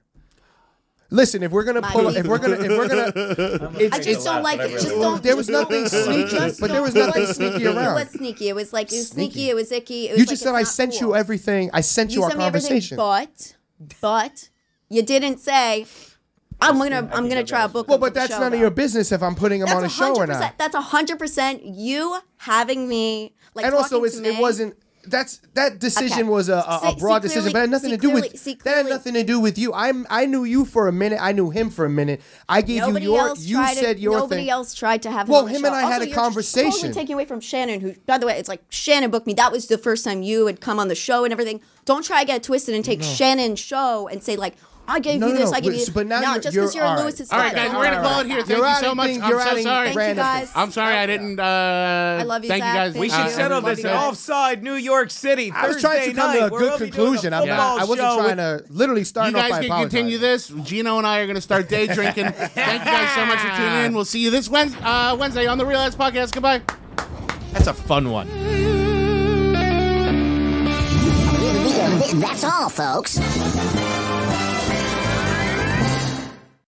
Listen, if we're gonna My pull, if people. we're gonna, if we're gonna, it's, I just it's, don't like it. Just don't. there was nothing sneaky, Just but there was don't- nothing it was- sneaky It around. was sneaky. It was like it was sneaky. Sneaky. It was icky. It was You like, just said it's I not sent cool. you everything. I sent you, You our sent me everything, conversation. but but you didn't say I'm gonna I'm gonna try to book. Well, him for but the that's show, none though. of your business if I'm putting him That's on a a show hundred or not. percent. That's a hundred percent you having me like. And also, talking it's, to it me. wasn't. That's that decision Okay. was a, a, See- a broad see decision, clearly- but it had nothing see to do clearly- with see that. Had clearly- nothing to do with you. I'm. I knew you for a minute. I knew him for a minute. I gave Nobody you your. else You tried said to, your nobody thing. else tried to have him Well, on the him show. and I had Also, a you're conversation. Totally taking away from Shannon, who, by the way, it's like Shannon booked me. That was the first time you had come on the show and everything. Don't try to get it twisted and take Shannon's show and say like, I gave No, you no, this. no, I gave but- you. but now no, you're- just you're- because you're all a right. Lewis is All right, guys, we're gonna call it here. Thank You're you so adding much. things- I'm you're so adding sorry. Thank you, guys. I'm sorry I didn't. Uh, I love you, Thank Zach. you guys. Thank We you. should settle Love this you guys. offside New York City I was trying Thursday to come night. to a Where good we'll be doing conclusion. I'm football not, I wasn't show trying with- to literally start You off guys by can apologizing. continue this. Gino and I are going to start day drinking. Thank you guys so much for tuning in. We'll see you this Wednesday, uh, Wednesday on the Real Ass Podcast. Goodbye. That's a fun one. That's all, folks.